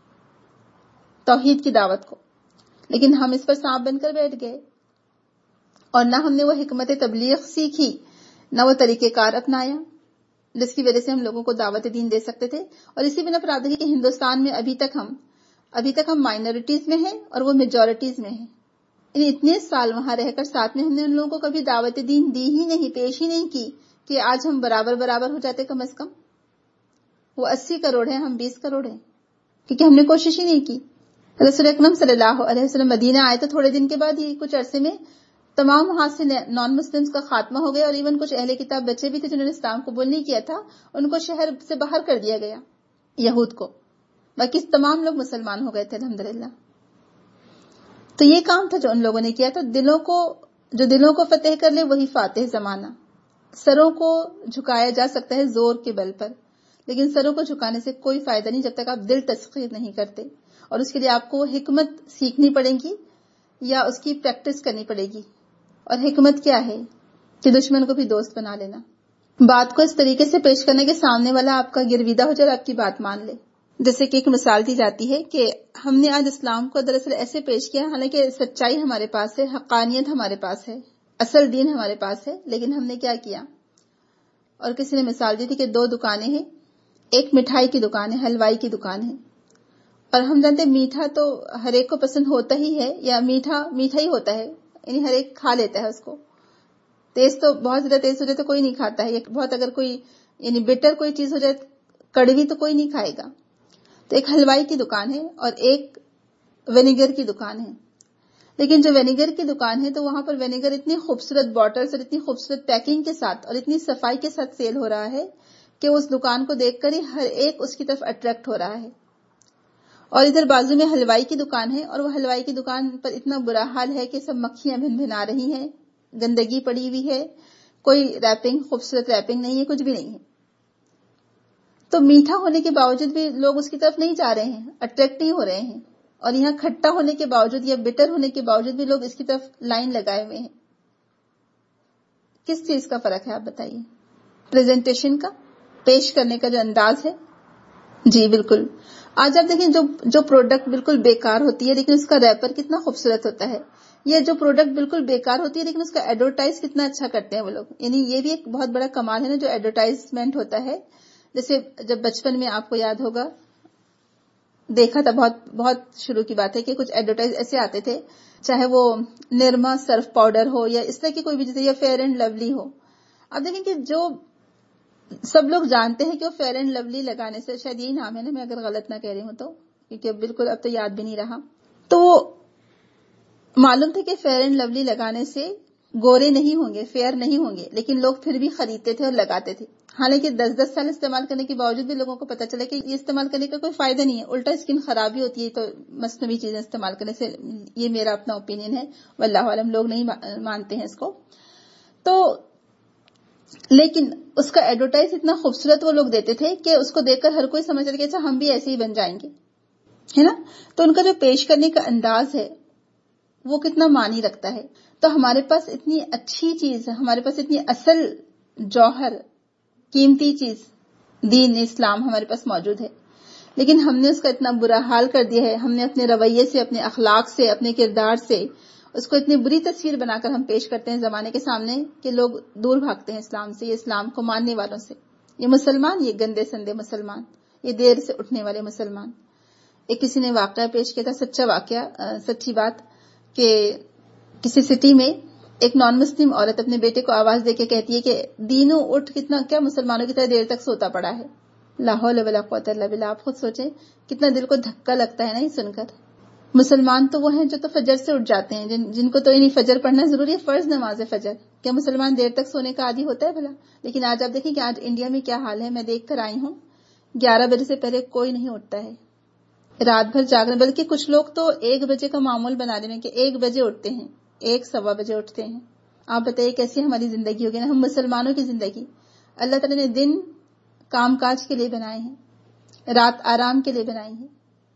توحید کی دعوت کو. لیکن ہم اس پر سانپ بن کر بیٹھ گئے، اور نہ ہم نے وہ حکمت تبلیغ سیکھی، نہ وہ طریقہ کار اپنایا جس کی وجہ سے ہم لوگوں کو دعوت دین دے سکتے تھے. اور اسی بنا پر آپ دیکھیں کہ ہندوستان میں ابھی تک ہم مائنورٹیز میں ہیں اور وہ میجورٹیز میں ہیں. یعنی اتنے سال وہاں رہ کر ساتھ میں ہم نے ان لوگوں کو کبھی دعوت دین دی ہی نہیں، پیش ہی نہیں کی کہ آج ہم برابر ہو جاتے کم از کم. وہ 80 کروڑ ہیں، ہم 20 کروڑ ہیں، کیونکہ ہم نے کوشش ہی نہیں کی. رسول اکرم صلی اللہ علیہ وسلم مدینہ آئے تو تھوڑے دن کے بعد ہی کچھ عرصے میں تمام وہاں سے نان مسلمز کا خاتمہ ہو گیا، اور ایون کچھ اہل کتاب بچے بھی تھے جنہوں نے اسلام قبول نہیں کیا تھا، ان کو شہر سے باہر کر دیا گیا، یہود کو. باقی تمام لوگ مسلمان ہو گئے تھے الحمدللہ. تو یہ کام تھا جو ان لوگوں نے کیا تھا. دلوں کو فتح کر لے وہی فاتح زمانہ. سروں کو جھکایا جا سکتا ہے زور کے بل پر، لیکن سروں کو جھکانے سے کوئی فائدہ نہیں جب تک آپ دل تسخیر نہیں کرتے. اور اس کے لیے آپ کو حکمت سیکھنی پڑے گی یا اس کی پریکٹس کرنی پڑے گی. اور حکمت کیا ہے کہ دشمن کو بھی دوست بنا لینا، بات کو اس طریقے سے پیش کرنے کے سامنے والا آپ کا گرویدہ ہو جائے اور آپ کی بات مان لے. جیسے کہ ایک مثال دی جاتی ہے کہ ہم نے آج اسلام کو دراصل ایسے پیش کیا، حالانکہ سچائی ہمارے پاس ہے، حقانیت ہمارے پاس ہے، اصل دین ہمارے پاس ہے، لیکن ہم نے کیا کیا. اور کسی نے مثال دی تھی کہ 2 دکانیں ہیں، ایک مٹھائی کی دکان ہے، حلوائی کی دکان ہے. اور ہم جانتے ہیں میٹھا تو ہر ایک کو پسند ہوتا ہی ہے، یا میٹھا ہی ہوتا ہے، یعنی ہر ایک کھا لیتا ہے اس کو. تیز تو بہت زیادہ تیز ہو جائے تو کوئی نہیں کھاتا ہے، بہت اگر کوئی یعنی بٹر کوئی چیز ہو جائے کڑوی تو کوئی نہیں کھائے گا. تو ایک حلوائی کی دکان ہے اور ایک وینیگر کی دکان ہے. لیکن جو وینیگر کی دکان ہے تو وہاں پر وینیگر اتنی خوبصورت باٹلز اور اتنی خوبصورت پیکنگ کے ساتھ اور اتنی صفائی کے ساتھ سیل ہو رہا ہے کہ اس دکان کو دیکھ کر ہی ہر ایک اس کی طرف اٹریکٹ ہو رہا ہے. اور ادھر بازو میں حلوائی کی دکان ہے، اور وہ حلوائی کی دکان پر اتنا برا حال ہے کہ سب مکھیاں بھن بھنا رہی ہیں، گندگی پڑی ہوئی ہے، کوئی ریپنگ، خوبصورت ریپنگ نہیں ہے، کچھ بھی نہیں ہے. تو میٹھا ہونے کے باوجود بھی لوگ اس کی طرف نہیں جا رہے ہیں، اٹریکٹ نہیں ہو رہے ہیں. اور یہاں کھٹا ہونے کے باوجود یا بٹر ہونے کے باوجود بھی لوگ اس کی طرف لائن لگائے ہوئے ہیں. کس چیز کا فرق ہے آپ بتائیے؟ پریزنٹیشن کا، پیش کرنے کا جو انداز ہے. جی بالکل. آج آپ دیکھیں جو پروڈکٹ بالکل بیکار ہوتی ہے لیکن اس کا ریپر کتنا خوبصورت ہوتا ہے، یا جو پروڈکٹ بالکل بیکار ہوتی ہے لیکن اس کا ایڈورٹائز کتنا اچھا کرتے ہیں وہ لوگ. یعنی یہ بھی ایک بہت بڑا کمال ہے نا جو ایڈورٹائزمنٹ ہوتا ہے. جیسے جب بچپن میں آپ کو یاد ہوگا دیکھا تھا، بہت شروع کی بات ہے کہ کچھ ایڈورٹائز ایسے آتے تھے، چاہے وہ نرما سرف پاؤڈر ہو یا اس طرح کی کوئی بھی چیز، یا فیئر اینڈ لولی ہو. آپ دیکھیں کہ جو سب لوگ جانتے ہیں کہ وہ فیئر اینڈ لولی لگانے سے، شاید یہی نام ہے نا، میں اگر غلط نہ کہہ رہی ہوں تو، کیونکہ بالکل اب تو یاد بھی نہیں رہا. تو معلوم تھا کہ فیئر اینڈ لولی لگانے سے گورے نہیں ہوں گے، فیئر نہیں ہوں گے، لیکن لوگ پھر بھی خریدتے تھے اور لگاتے تھے. حالانکہ 10 سال استعمال کرنے کے باوجود بھی لوگوں کو پتا چلا کہ یہ استعمال کرنے کا کوئی فائدہ نہیں ہے، الٹا اسکن خرابی ہوتی ہے تو مصنوعی چیزیں استعمال کرنے سے. یہ میرا اپنا اوپینین ہے، واللہ عالم، لوگ نہیں مانتے ہیں اس کو. تو لیکن اس کا ایڈورٹائز اتنا خوبصورت وہ لوگ دیتے تھے کہ اس کو دیکھ کر ہر کوئی سمجھ رہا کہ اچھا ہم بھی ایسے ہی بن جائیں گے، ہے نا. تو ان کا جو پیش کرنے کا انداز ہے وہ کتنا معنی رکھتا ہے. تو ہمارے پاس اتنی اچھی چیز ہے، ہمارے پاس اتنی اصل جوہر، قیمتی چیز دین اسلام ہمارے پاس موجود ہے، لیکن ہم نے اس کا اتنا برا حال کر دیا ہے. ہم نے اپنے رویے سے، اپنے اخلاق سے، اپنے کردار سے اس کو اتنی بری تصویر بنا کر ہم پیش کرتے ہیں زمانے کے سامنے کہ لوگ دور بھاگتے ہیں اسلام سے، یہ اسلام کو ماننے والوں سے. یہ مسلمان، یہ گندے سندے مسلمان، یہ دیر سے اٹھنے والے مسلمان. ایک کسی نے واقعہ پیش کیا تھا، سچا واقعہ، سچی بات، کہ کسی سٹی میں ایک نان مسلم عورت اپنے بیٹے کو آواز دے کے کہتی ہے کہ دینوں اٹھ، کتنا کیا مسلمانوں کی طرح دیر تک سوتا پڑا ہے. لا حول ولا قوت الا باللہ. آپ خود سوچیں کتنا دل کو دھکا لگتا ہے نا یہ سن کر. مسلمان تو وہ ہیں جو تو فجر سے اٹھ جاتے ہیں، جن کو تو نہیں فجر پڑھنا ضروری ہے، فرض نماز فجر. کیا مسلمان دیر تک سونے کا عادی ہوتا ہے بھلا؟ لیکن آج آپ دیکھیں کہ آج انڈیا میں کیا حال ہے. میں دیکھ کر آئی ہوں 11 بجے سے پہلے کوئی نہیں اٹھتا ہے، رات بھر جاگنا. بلکہ کچھ لوگ تو 1 بجے کا معمول بنا دیں کہ 1 بجے اٹھتے ہیں، 1 سوا بجے اٹھتے ہیں. آپ بتائیے کیسی ہماری زندگی ہوگی نا، ہم مسلمانوں کی زندگی. اللہ تعالیٰ نے دن کام کاج کے لیے بنائے ہیں، رات آرام کے لیے بنائی ہے.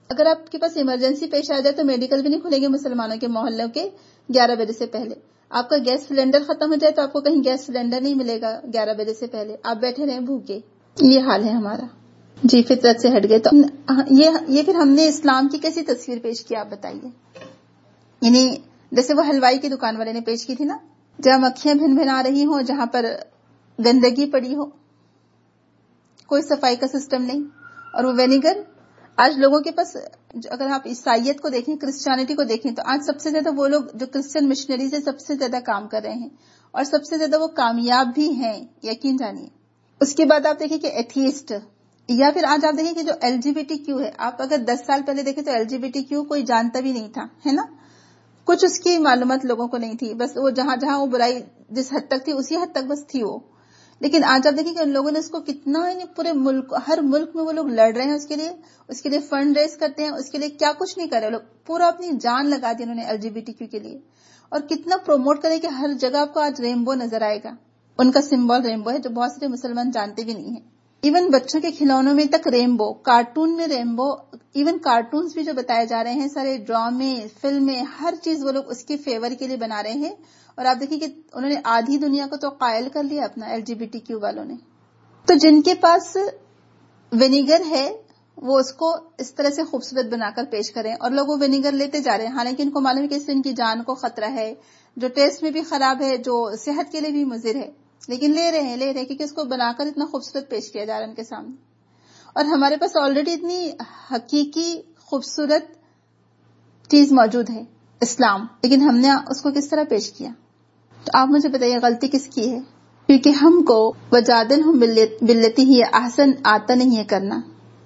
اگر آپ کے پاس ایمرجنسی پیش آ جائے تو میڈیکل بھی نہیں کھلیں گے مسلمانوں کے محلوں کے 11 بجے سے پہلے. آپ کا گیس سلنڈر ختم ہو جائے تو آپ کو کہیں گیس سلنڈر نہیں ملے گا 11 بجے سے پہلے, آپ بیٹھے رہیں بھوکے. یہ حال ہے ہمارا. جی, فطرت سے ہٹ گئے. تو یہ پھر ہم نے اسلام کی کیسی تصویر پیش کی آپ بتائیے. یعنی جیسے وہ حلوائی کی دکان والے نے پیش کی تھی نا, جہاں مکھیاں بھن بھن آ رہی ہوں, جہاں پر گندگی پڑی ہو, کوئی صفائی کا سسٹم نہیں. اور وہ وینیگر آج لوگوں کے پاس, اگر آپ عیسائیت کو دیکھیں, کرسچینٹی کو دیکھیں, تو آج سب سے زیادہ وہ لوگ جو کرسچن مشنری سے سب سے زیادہ کام کر رہے ہیں اور سب سے زیادہ وہ کامیاب بھی ہیں, یقین جانیے. اس کے بعد آپ دیکھیں کہ ایتھیسٹ, یا پھر آج آپ دیکھیں کہ جو LGBTQ ہے, آپ اگر 10 سال پہلے دیکھیں تو LGBTQ کوئی جانتا بھی نہیں تھا, ہے نا. کچھ اس کی معلومات لوگوں کو نہیں تھی, بس وہ جہاں جہاں وہ برائی جس حد تک تھی اسی حد تک بس تھی وہ. لیکن آج آپ دیکھیں کہ ان لوگوں نے اس کو کتنا, پورے ملک, ہر ملک میں وہ لوگ لڑ رہے ہیں اس کے لیے فنڈ ریز کرتے ہیں, اس کے لیے کیا کچھ نہیں کر رہے لوگ, پورا اپنی جان لگا دی انہوں نے LGBTQ کے لیے. اور کتنا پروموٹ کرے کہ ہر جگہ آپ کو آج رینبو نظر آئے گا. ان کا سمبل رینبو ہے, جو بہت سارے مسلمان جانتے بھی نہیں ہیں. ایون بچوں کے کھلونوں میں تک ریمبو, کارٹون میں ریمبو, ایون کارٹونز بھی جو بتائے جا رہے ہیں, سارے ڈرامے, فلمیں, ہر چیز وہ لوگ اس کے فیور کے لیے بنا رہے ہیں. اور آپ دیکھیں کہ انہوں نے آدھی دنیا کو تو قائل کر لیا اپنا LGBTQ والوں نے. تو جن کے پاس ونیگر ہے وہ اس کو اس طرح سے خوبصورت بنا کر پیش کریں, اور لوگ وہ ونیگر لیتے جا رہے ہیں, حالانکہ ان کو معلوم ہے کہ اس سے ان کی جان کو خطرہ ہے, جو ٹیسٹ میں بھی خراب ہے, جو صحت کے لیے بھی مضر ہے, لیکن لے رہے ہیں کیونکہ اس کو بنا کر اتنا خوبصورت پیش کیا جا رہا ہے ان کے سامنے. اور ہمارے پاس آلریڈی اتنی حقیقی خوبصورت چیز موجود ہے اسلام, لیکن ہم نے اس کو کس طرح پیش کیا. تو آپ مجھے بتائیے غلطی کس کی ہے؟ کیونکہ ہم کو وجادلہم باللتی ہی احسن آتا نہیں ہے کرنا.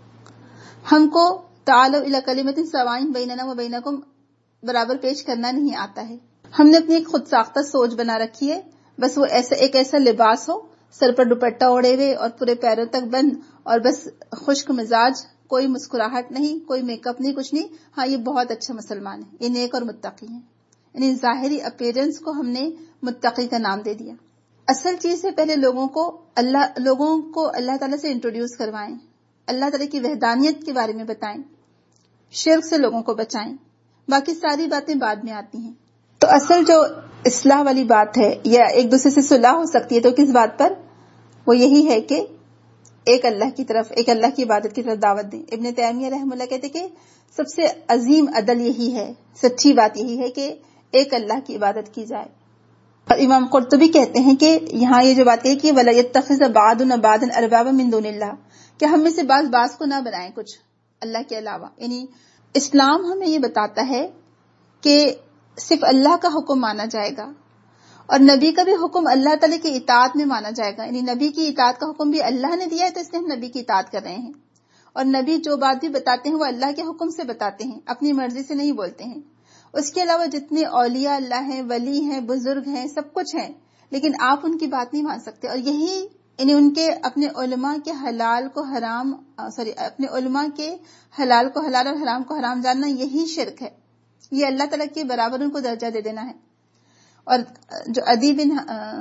ہم کو تعالوا الی کلمۃ سواء بیننا و بینکم برابر پیش کرنا نہیں آتا ہے. ہم نے اپنی ایک خود ساختہ سوچ بنا رکھی ہے, بس وہ ایک ایسا لباس ہو, سر پر دوپٹہ اوڑے ہوئے اور پورے پیروں تک بند, اور بس خشک مزاج, کوئی مسکراہٹ نہیں, کوئی میک اپ نہیں, کچھ نہیں. ہاں یہ بہت اچھا مسلمان ہے, یہ نیک اور متقی ہیں. یعنی ظاہری اپیرنس کو ہم نے متقی کا نام دے دیا. اصل چیز ہے پہلے لوگوں کو اللہ تعالیٰ سے انٹروڈیوس کروائیں, اللہ تعالیٰ کی وحدانیت کے بارے میں بتائیں, شرک سے لوگوں کو بچائیں, باقی ساری باتیں بعد میں آتی ہیں. تو اصل جو اصلاح والی بات ہے, یا ایک دوسرے سے صلح ہو سکتی ہے, تو کس بات پر؟ وہ یہی ہے کہ ایک اللہ کی طرف, ایک اللہ کی عبادت کی طرف دعوت دیں. ابن تیمیہ رحمہ اللہ کہتے کہ سب سے عظیم عدل یہی ہے, سچی بات یہی ہے کہ ایک اللہ کی عبادت کی جائے. اور امام قرطبی کہتے ہیں کہ یہاں یہ جو بات ہے کہ وَلَا يَتَّخِذَ بَعْضُنَا بَعْضًا أَرْبَابًا مِن دُونِ اللَّهِ, کہ ہم میں سے بعض کو نہ بنائیں کچھ اللہ کے علاوہ. یعنی اسلام ہمیں یہ بتاتا ہے کہ صرف اللہ کا حکم مانا جائے گا, اور نبی کا بھی حکم اللہ تعالیٰ کی اطاعت میں مانا جائے گا. یعنی نبی کی اطاعت کا حکم بھی اللہ نے دیا ہے, تو اس لیے ہم نبی کی اطاعت کر رہے ہیں. اور نبی جو بات بھی بتاتے ہیں وہ اللہ کے حکم سے بتاتے ہیں, اپنی مرضی سے نہیں بولتے ہیں. اس کے علاوہ جتنے اولیاء اللہ ہیں, ولی ہیں, بزرگ ہیں, سب کچھ ہیں, لیکن آپ ان کی بات نہیں مان سکتے. اور یہی یعنی ان کے اپنے علماء کے حلال کو حرام اپنے علماء کے حلال کو حلال اور حرام کو حرام جاننا, یہی شرک ہے. یہ اللہ تعالیٰ کے برابر ان کو درجہ دے دینا ہے. اور جو عدی بن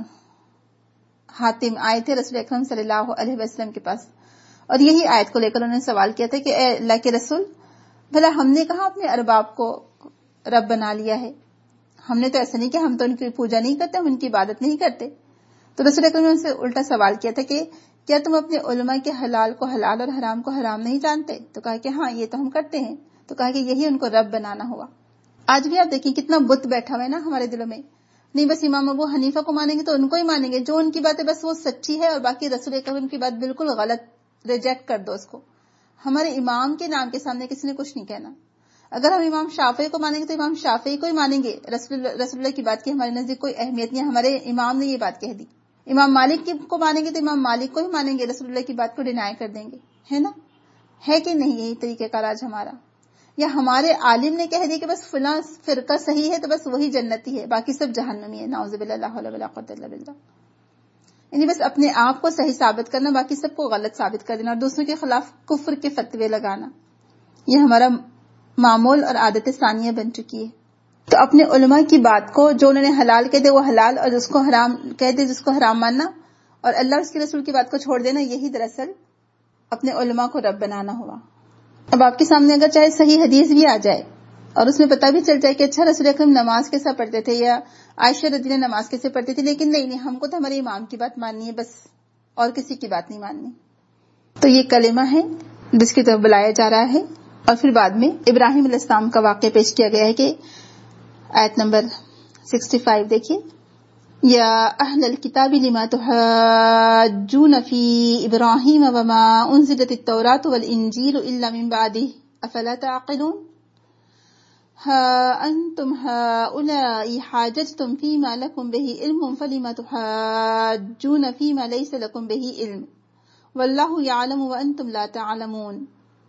حاتم آئے تھے رسول اکرم صلی اللہ علیہ وسلم کے پاس, اور یہی آیت کو لے کر انہوں نے سوال کیا تھا کہ اے اللہ کے رسول, بھلا ہم نے کہاں اپنے ارباب کو رب بنا لیا ہے؟ ہم نے تو ایسا نہیں کہ ہم تو ان کی پوجا نہیں کرتے, ہم ان کی عبادت نہیں کرتے. تو رسول اکرم نے ان سے الٹا سوال کیا تھا کہ کیا تم اپنے علماء کے حلال کو حلال اور حرام کو حرام نہیں جانتے؟ تو کہا کہ ہاں یہ تو ہم کرتے ہیں. تو کہا کہ یہی ان کو رب بنانا ہوا. آج بھی آپ دیکھیں کتنا بت بیٹھا ہوا ہے نا ہمارے دلوں میں. نہیں بس امام ابو حنیفہ کو مانیں گے تو ان کو ہی مانیں گے, جو ان کی بات ہے بس وہ سچی ہے, اور باقی رسول اکرم کی بات بالکل غلط, ریجیکٹ کر دو اس کو. ہمارے امام کے نام کے سامنے کسی نے کچھ نہیں کہنا. اگر ہم امام شافعی کو مانیں گے تو امام شافعی کو ہی مانیں گے, رسول اللہ کی بات کی ہمارے نزدیک کوئی اہمیت نہیں ہے, ہمارے امام نے یہ بات کہہ دی. امام مالک کو مانیں گے تو امام مالک کو ہی مانیں گے, رسول اللہ کی بات کو ڈینائی کر دیں گے, ہے نا؟ ہے کہ نہیں یہی طریقہ کار آج ہمارا؟ یا ہمارے عالم نے کہہ دیا کہ بس فلاں فرقہ صحیح ہے تو بس وہی جنتی ہے, باقی سب جہنمی ہے, نعوذ باللہ, لا حول ولا قوۃ الا باللہ. یعنی بس اپنے آپ کو صحیح ثابت کرنا, باقی سب کو غلط ثابت کر دینا, اور دوسروں کے خلاف کفر کے فتوے لگانا, یہ ہمارا معمول اور عادت ثانیہ بن چکی ہے. تو اپنے علماء کی بات کو جو انہوں نے حلال کہہ دے وہ حلال, اور جس کو حرام کہہ دے جس کو حرام ماننا, اور اللہ اور اس کے رسول کی بات کو چھوڑ دینا, یہی دراصل اپنے علماء کو رب بنانا ہوا. اب آپ کے سامنے اگر چاہے صحیح حدیث بھی آ جائے اور اس میں پتہ بھی چل جائے کہ اچھا رسول اکرم نماز کیسا پڑھتے تھے یا عائشہ رضی اللہ نماز کیسے پڑھتی تھی، لیکن نہیں ہم کو تو ہمارے امام کی بات ماننی ہے بس، اور کسی کی بات نہیں ماننی، تو یہ کلمہ ہے جس کی طرف بلایا جا رہا ہے۔ اور پھر بعد میں ابراہیم علیہ السلام کا واقعہ پیش کیا گیا ہے کہ آیت نمبر 65 دیکھیے، یا اہل الکتاب لما تحاجون فی ابراہیم وما انزلت التوراۃ والانجیل الا من بعدہ افلا تعقلون ہا انتم ہؤلاء حاججتم فیما لکم بہ علم فلما تحاجون فیما لیس لکم بہ علم واللہ یعلم وانتم لا تعلمون۔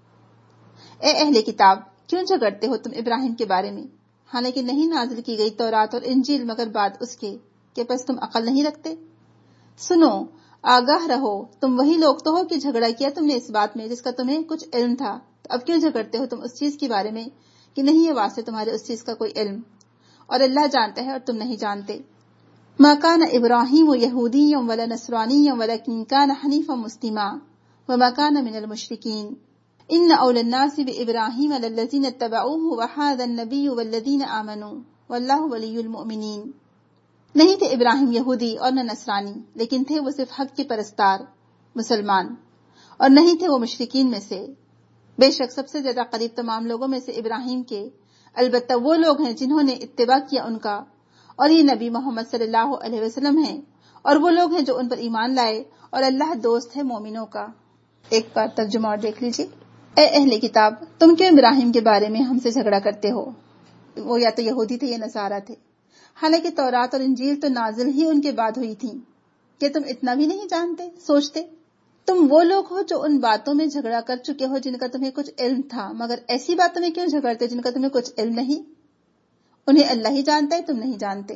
اے اہل کتاب، کیوں جھگڑتے ہو تم ابراہیم کے بارے میں، حالانکہ نہیں نازل کی گئی تورات اور انجیل مگر بعد اس کے، کہ پس تم عقل نہیں رکھتے؟ سنو، آگاہ رہو، تم وہی لوگ تو ہو کہ جھگڑا کیا تم نے اس بات میں جس کا تمہیں کچھ علم تھا، تو اب کیوں جھگڑتے ہو تم اس چیز کے بارے میں کہ نہیں ہے واسطے تمہارے اس چیز کا کوئی علم، اور اللہ جانتا ہے اور تم نہیں جانتے۔ ما کان ابراہیم یہودیا ولا نصرانیا ولکن کان حنیفا مسلما وما کان من المشرکین ان اولى الناس بابراہیم للذین اتبعوه وهذا النبی والذین آمنوا واللہ ولی المؤمنین۔ نہیں تھے ابراہیم یہودی اور نہ نصرانی، لیکن تھے وہ صرف حق کے پرستار مسلمان، اور نہیں تھے وہ مشرکین میں سے۔ بے شک سب سے زیادہ قریب تمام لوگوں میں سے ابراہیم کے البتہ وہ لوگ ہیں جنہوں نے اتباع کیا ان کا، اور یہ نبی محمد صلی اللہ علیہ وسلم ہیں، اور وہ لوگ ہیں جو ان پر ایمان لائے، اور اللہ دوست ہے مومنوں کا۔ ایک بار ترجمہ اور دیکھ لیجیے۔ اے اہل کتاب، تم کیوں ابراہیم کے بارے میں ہم سے جھگڑا کرتے ہو؟ وہ یا تو یہودی تھے یا نصارہ تھے، حالانکہ تورات اور انجیل تو نازل ہی ان کے بعد ہوئی تھی۔ کیا تم اتنا بھی نہیں جانتے، سوچتے؟ تم وہ لوگ ہو جو ان باتوں میں جھگڑا کر چکے ہو جن کا تمہیں کچھ علم تھا، مگر ایسی باتوں میں کیوں جھگڑتے جن کا تمہیں کچھ علم نہیں؟ انہیں اللہ ہی جانتا ہے، تم نہیں جانتے۔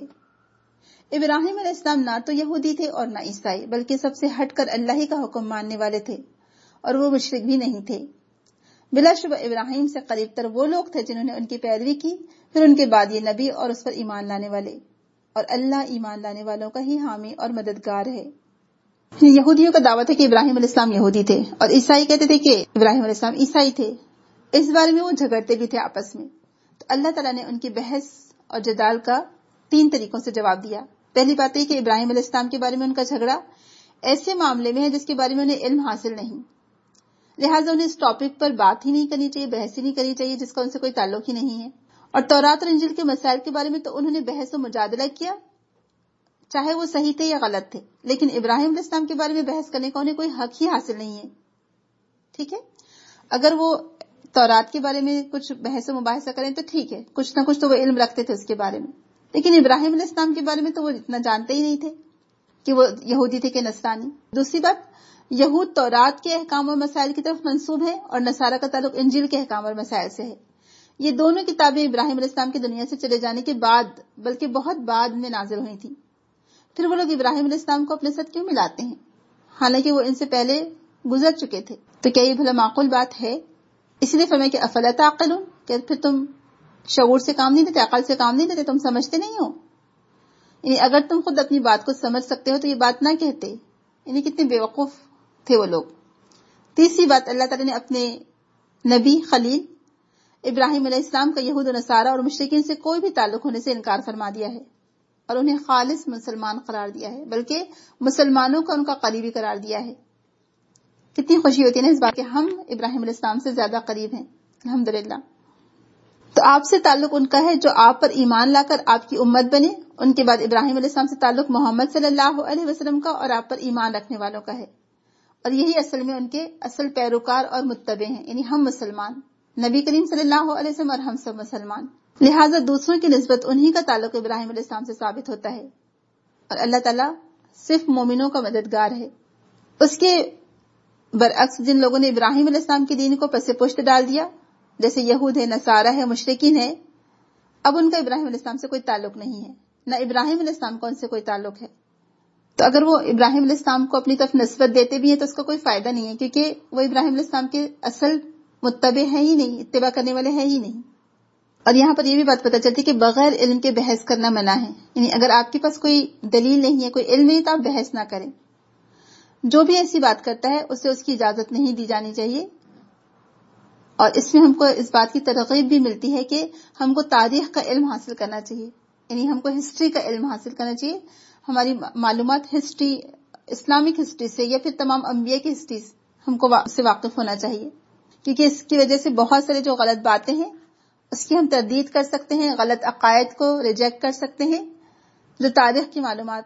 ابراہیم علیہ السلام نہ تو یہودی تھے اور نہ عیسائی، بلکہ سب سے ہٹ کر اللہ ہی کا حکم ماننے والے تھے، اور وہ مشرک بھی نہیں تھے۔ بلا شبہ ابراہیم سے قریب تر وہ لوگ تھے جنہوں نے ان کی پیروی کی، پھر ان کے بعد یہ نبی اور اس پر ایمان لانے والے، اور اللہ ایمان لانے والوں کا ہی حامی اور مددگار ہے۔ یہودیوں کا دعویٰ تھا کہ ابراہیم علیہ السلام یہودی تھے، اور عیسائی کہتے تھے کہ ابراہیم علیہ السلام عیسائی تھے۔ اس بارے میں وہ جھگڑتے بھی تھے آپس میں۔ تو اللہ تعالیٰ نے ان کی بحث اور جدال کا 3 طریقوں سے جواب دیا۔ پہلی بات یہ کہ ابراہیم علیہ السلام کے بارے میں ان کا جھگڑا ایسے معاملے میں ہے جس کے بارے میں انہیں علم حاصل نہیں، لہٰذا انہیں اس ٹاپک پر بات ہی نہیں کرنی چاہیے، بحث ہی نہیں کرنی چاہیے جس کا ان سے کوئی تعلق ہی نہیں ہے۔ اور تورات اور انجیل کے مسائل کے بارے میں تو انہوں نے بحث و مجادلہ کیا، چاہے وہ صحیح تھے یا غلط تھے، لیکن ابراہیم علیہ السلام کے بارے میں بحث کرنے کا انہیں کوئی حق ہی حاصل نہیں ہے۔ ٹھیک ہے، اگر وہ تورات کے بارے میں کچھ بحث و مباحثہ کریں تو ٹھیک ہے، کچھ نہ کچھ تو وہ علم رکھتے تھے اس کے بارے میں، لیکن ابراہیم علیہ السلام کے بارے میں تو وہ اتنا جانتے ہی نہیں تھے کہ وہ یہودی تھے کہ نصرانی۔ دوسری بات، یہود تورات کے احکام اور مسائل کی طرف منسوب ہے، اور نصارہ کا تعلق انجیل کے احکام اور مسائل سے ہے۔ یہ دونوں کتابیں ابراہیم علیہ السلام کی دنیا سے چلے جانے کے بعد، بلکہ بہت بعد میں نازل ہوئی تھیں۔ پھر وہ لوگ ابراہیم علیہ السلام کو اپنے ساتھ کیوں ملاتے ہیں، حالانکہ وہ ان سے پہلے گزر چکے تھے؟ تو کیا یہ بھلا معقول بات ہے؟ اسی لیے فرمایا کہ افلا تعقلون، کہ پھر تم شعور سے کام نہیں لیتے، عقل سے کام نہیں لیتے، تم سمجھتے نہیں ہو؟ یعنی اگر تم خود اپنی بات کو سمجھ سکتے ہو تو یہ بات نہ کہتے۔ یعنی کتنے بیوقوف تھے وہ لوگ۔ تیسری بات، اللہ تعالیٰ نے اپنے نبی خلیل ابراہیم علیہ السلام کا یہود و نصارہ اور مشرکین سے کوئی بھی تعلق ہونے سے انکار فرما دیا ہے، اور انہیں خالص مسلمان قرار دیا ہے، بلکہ مسلمانوں کا ان کا قریبی قرار دیا ہے۔ کتنی خوشی ہوتی ہے نا اس بات کہ ہم ابراہیم علیہ السلام سے زیادہ قریب ہیں، الحمدللہ۔ تو آپ سے تعلق ان کا ہے جو آپ پر ایمان لا کر آپ کی امت بنے۔ ان کے بعد ابراہیم علیہ السلام سے تعلق محمد صلی اللہ علیہ وسلم کا اور آپ پر ایمان رکھنے والوں کا ہے، اور یہی اصل میں ان کے اصل پیروکار اور متبع ہیں، یعنی ہم مسلمان، نبی کریم صلی اللہ علیہ وسلم اور ہم سب مسلمان۔ لہٰذا دوسروں کی نسبت انہی کا تعلق ابراہیم علیہ السلام سے ثابت ہوتا ہے، اور اللہ تعالیٰ صرف مومنوں کا مددگار ہے۔ اس کے برعکس جن لوگوں نے ابراہیم علیہ السلام کے دین کو پس پشت ڈال دیا، جیسے یہود ہے، نصارہ ہے، مشرکین ہے، اب ان کا ابراہیم علیہ السلام سے کوئی تعلق نہیں ہے، نہ ابراہیم علیہ السلام کا ان سے کوئی تعلق ہے۔ تو اگر وہ ابراہیم علیہ السلام کو اپنی طرف نسبت دیتے بھی ہیں تو اس کا کوئی فائدہ نہیں ہے، کیونکہ وہ ابراہیم علیہ السلام کے اصل متبع ہیں ہی نہیں، اتباع کرنے والے ہیں ہی نہیں۔ اور یہاں پر یہ بھی بات پتہ چلتی کہ بغیر علم کے بحث کرنا منع ہے، یعنی اگر آپ کے پاس کوئی دلیل نہیں ہے، کوئی علم نہیں، تو آپ بحث نہ کریں۔ جو بھی ایسی بات کرتا ہے اسے اس کی اجازت نہیں دی جانی چاہیے، اور اس میں ہم کو اس بات کی ترغیب بھی ملتی ہے کہ ہم کو تاریخ کا علم حاصل کرنا چاہیے، یعنی ہم کو ہسٹری کا علم حاصل کرنا چاہیے. ہماری معلومات ہسٹری، اسلامک ہسٹری سے یا پھر تمام انبیاء کی ہسٹری سے ہم کو سے واقف ہونا چاہیے، کیونکہ اس کی وجہ سے بہت سارے جو غلط باتیں ہیں اس کی ہم تردید کر سکتے ہیں، غلط عقائد کو ریجیکٹ کر سکتے ہیں، جو تاریخ کی معلومات،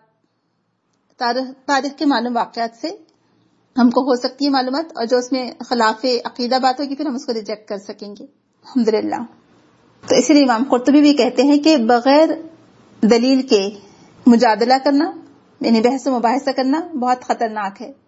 تاریخ کے معلوم واقعات سے ہم کو ہو سکتی ہے معلومات، اور جو اس میں خلاف عقیدہ بات ہوگی پھر ہم اس کو ریجیکٹ کر سکیں گے الحمدللہ. تو اسی لیے امام قرطبی بھی کہتے ہیں کہ بغیر دلیل کے مجادلہ کرنا، یعنی بحث و مباحثہ کرنا بہت خطرناک ہے.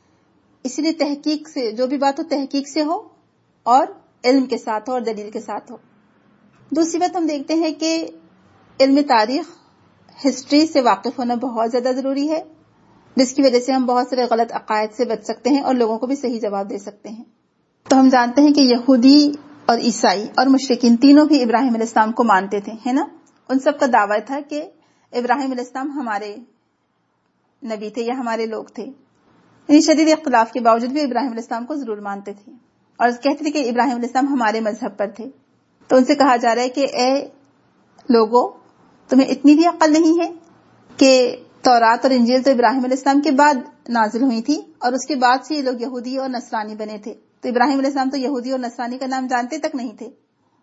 اسی لیے تحقیق سے، جو بھی بات ہو تحقیق سے ہو اور علم کے ساتھ ہو اور دلیل کے ساتھ ہو. دوسری بات ہم دیکھتے ہیں کہ علم تاریخ، ہسٹری سے واقف ہونا بہت زیادہ ضروری ہے، جس کی وجہ سے ہم بہت سارے غلط عقائد سے بچ سکتے ہیں اور لوگوں کو بھی صحیح جواب دے سکتے ہیں. تو ہم جانتے ہیں کہ یہودی اور عیسائی اور مشرکین تینوں بھی ابراہیم علیہ السلام کو مانتے تھے، ہے نا. ان سب کا دعویٰ تھا کہ ابراہیم علیہ السلام ہمارے نبی تھے یا ہمارے لوگ تھے. یعنی شدید اختلاف کے باوجود بھی ابراہیم علیہ السلام کو ضرور مانتے تھے اور کہتے تھے کہ ابراہیم علیہ السلام ہمارے مذہب پر تھے. تو ان سے کہا جا رہا ہے کہ اے لوگوں، تمہیں اتنی بھی عقل نہیں ہے کہ تورات اور انجیل تو ابراہیم علیہ السلام کے بعد نازل ہوئی تھی اور اس کے بعد سے یہ لوگ یہودی اور نصرانی بنے تھے. تو ابراہیم علیہ السلام تو یہودی اور نصرانی کا نام جانتے تک نہیں تھے،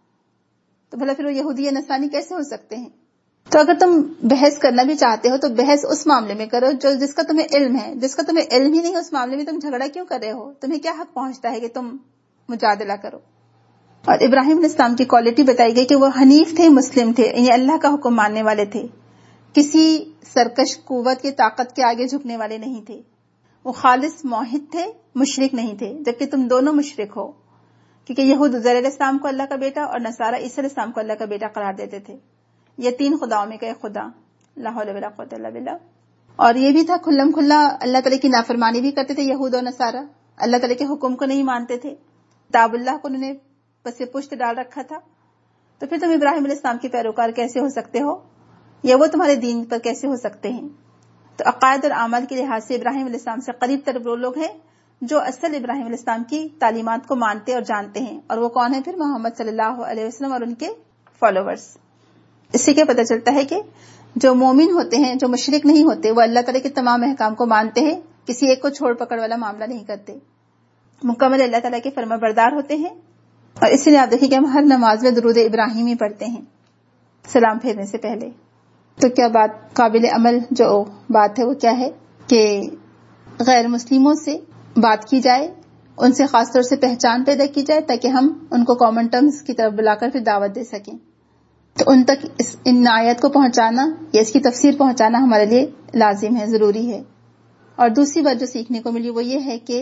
تو بھلا پھر وہ یہودی یا نصرانی کیسے ہو سکتے ہیں؟ تو اگر تم بحث کرنا بھی چاہتے ہو تو بحث اس معاملے میں کرو جس کا تمہیں علم ہے. جس کا تمہیں علم ہی نہیں ہے اس معاملے میں تم جھگڑا کیوں کر رہے ہو؟ تمہیں کیا حق پہنچتا ہے کہ تم مجادلہ کرو؟ اور ابراہیم علیہ السلام کی کوالٹی بتائی گئی کہ وہ حنیف تھے، مسلم تھے، یعنی اللہ کا حکم ماننے والے تھے، کسی سرکش قوت کی طاقت کے آگے جھکنے والے نہیں تھے. وہ خالص موحد تھے، مشرک نہیں تھے، جبکہ تم دونوں مشرک ہو، کیونکہ یہود عزیر علیہ السلام کو اللہ کا بیٹا اور نصارہ عیسی علیہ السلام کو اللہ کا بیٹا قرار دیتے تھے. یہ تین خداؤں میں کا ایک خدا، لا حول ولا قوت الا باللہ. اور یہ بھی تھا کھلم کھلا اللہ تعالیٰ کی نافرمانی بھی کرتے تھے یہود اور نصارہ، اللہ تعالیٰ کے حکم کو نہیں مانتے تھے، کتاب اللہ کو انہوں نے پس پشت ڈال رکھا تھا. تو پھر تم ابراہیم علیہ السلام کے پیروکار کیسے ہو سکتے ہو، یا وہ تمہارے دین پر کیسے ہو سکتے ہیں؟ تو عقائد اور اعمال کے لحاظ سے ابراہیم علیہ السلام سے قریب تر وہ لوگ ہیں جو اصل ابراہیم علیہ السلام کی تعلیمات کو مانتے اور جانتے ہیں. اور وہ کون ہے پھر؟ محمد صلی اللہ علیہ وسلم اور ان کے فالوورز. اس سے کیا پتہ چلتا ہے کہ جو مومن ہوتے ہیں، جو مشرک نہیں ہوتے، وہ اللہ تعالیٰ کے تمام احکام کو مانتے ہیں، کسی ایک کو چھوڑ پکڑ والا معاملہ نہیں کرتے، مکمل اللہ تعالیٰ کے فرما بردار ہوتے ہیں. اور اس لیے آپ دیکھیں کہ ہم ہر نماز میں درود ابراہیمی پڑھتے ہیں سلام پھیرنے سے پہلے. تو کیا بات قابل عمل جو بات ہے وہ کیا ہے کہ غیر مسلموں سے بات کی جائے، ان سے خاص طور سے پہچان پیدا کی جائے تاکہ ہم ان کو کامن ٹرمز کی طرف بلا کر پھر دعوت دے سکیں. تو ان تک ان آیت کو پہنچانا یا اس کی تفسیر پہنچانا ہمارے لیے لازم ہے، ضروری ہے. اور دوسری بات جو سیکھنے کو ملی وہ یہ ہے کہ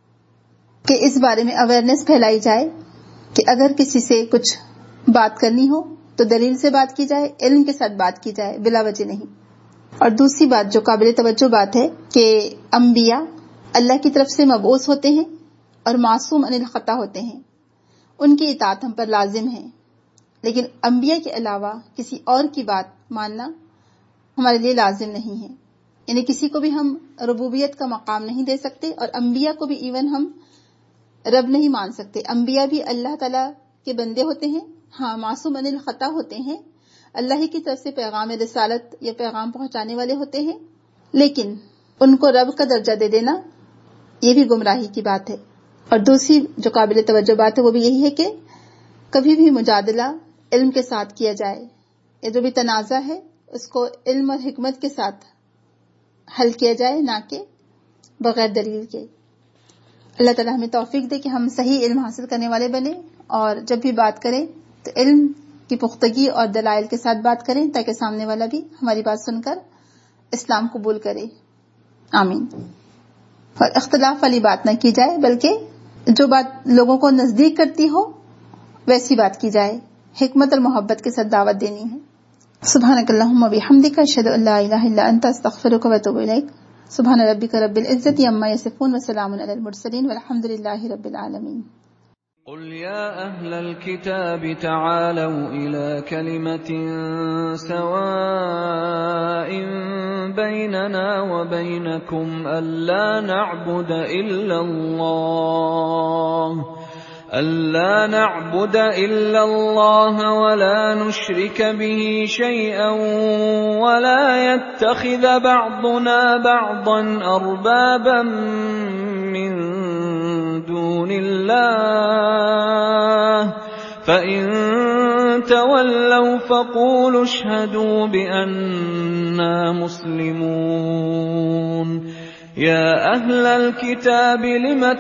اس بارے میں اویئرنیس پھیلائی جائے کہ اگر کسی سے کچھ بات کرنی ہو تو دلیل سے بات کی جائے، علم کے ساتھ بات کی جائے، بلا وجہ نہیں. اور دوسری بات جو قابل توجہ بات ہے کہ انبیاء اللہ کی طرف سے مبعوث ہوتے ہیں اور معصوم عن الخطا ہوتے ہیں، ان کی اطاعت ہم پر لازم ہے. لیکن انبیاء کے علاوہ کسی اور کی بات ماننا ہمارے لیے لازم نہیں ہے. یعنی کسی کو بھی ہم ربوبیت کا مقام نہیں دے سکتے اور انبیاء کو بھی ایون ہم رب نہیں مان سکتے. انبیاء بھی اللہ تعالیٰ کے بندے ہوتے ہیں، ہاں معصوم عن الخطا ہوتے ہیں، اللہ ہی کی طرف سے پیغام رسالت یا پیغام پہنچانے والے ہوتے ہیں، لیکن ان کو رب کا درجہ دے دینا یہ بھی گمراہی کی بات ہے. اور دوسری جو قابل توجہ بات ہے وہ بھی یہی ہے کہ کبھی بھی مجادلہ علم کے ساتھ کیا جائے، یا جو بھی تنازع ہے اس کو علم اور حکمت کے ساتھ حل کیا جائے، نہ کہ بغیر دلیل کے. اللہ تعالیٰ ہمیں توفیق دے کہ ہم صحیح علم حاصل کرنے والے بنیں، اور جب بھی بات کریں تو علم کی پختگی اور دلائل کے ساتھ بات کریں تاکہ سامنے والا بھی ہماری بات سن کر اسلام قبول کرے. آمین. اور اختلاف والی بات نہ کی جائے بلکہ جو بات لوگوں کو نزدیک کرتی ہو ویسی بات کی جائے، حکمت اور محبت کے ساتھ دعوت دینی ہے. سبحانک اللہم و بحمدک، اشہد ان لا الہ الا انت، استغفرک و اتوب الیک. سبحان ربک رب العزة عما یصفون وسلام علی المرسلین والحمد للہ رب العالمین. قل يا أهل الكتاب تعالوا إلى كلمة سواء بيننا وبينكم ألا نعبد إلا الله ألا نعبد إلا الله ولا نشرك به شيئا ولا يتخذ بعضنا بعضا أربابا من دون الله فإن تولوا فقولوا اشهدوا بأننا مسلمون. يا أهل الكتاب لم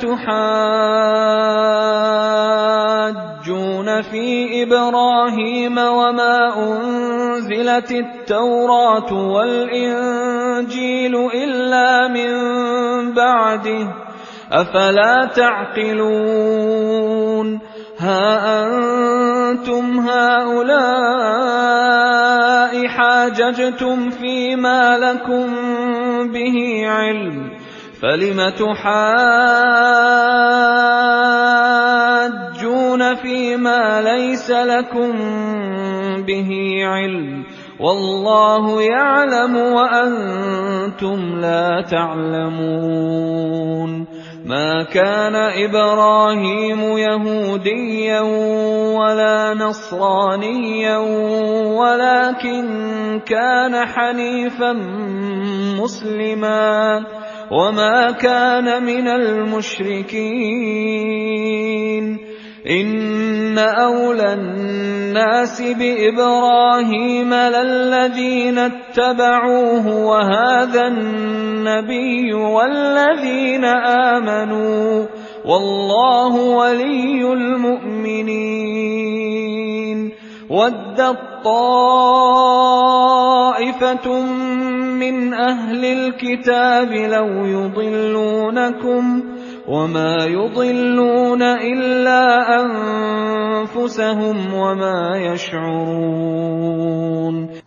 تحاجون في إبراهيم وما أنزلت التوراة والإنجيل إلا من بعده أفلا تعقلون. ها أنتم هؤلاء حاججتم فيما لكم به علم فلم تحاجون فيما ليس لكم به علم والله يعلم وأنتم لا تعلمون. ما كان إبراهيم يهوديا ولا نصرانيا ولكن كان حنيفا مسلما وما كان من المشركين. إن أولى الناس بإبراهيم للذين اتبعوه وهذا النبي والذين آمنوا والله ولي المؤمنين. ودت طائفة من أهل الكتاب لو يضلونكم وما يضلون إلا أنفسهم وما يشعرون.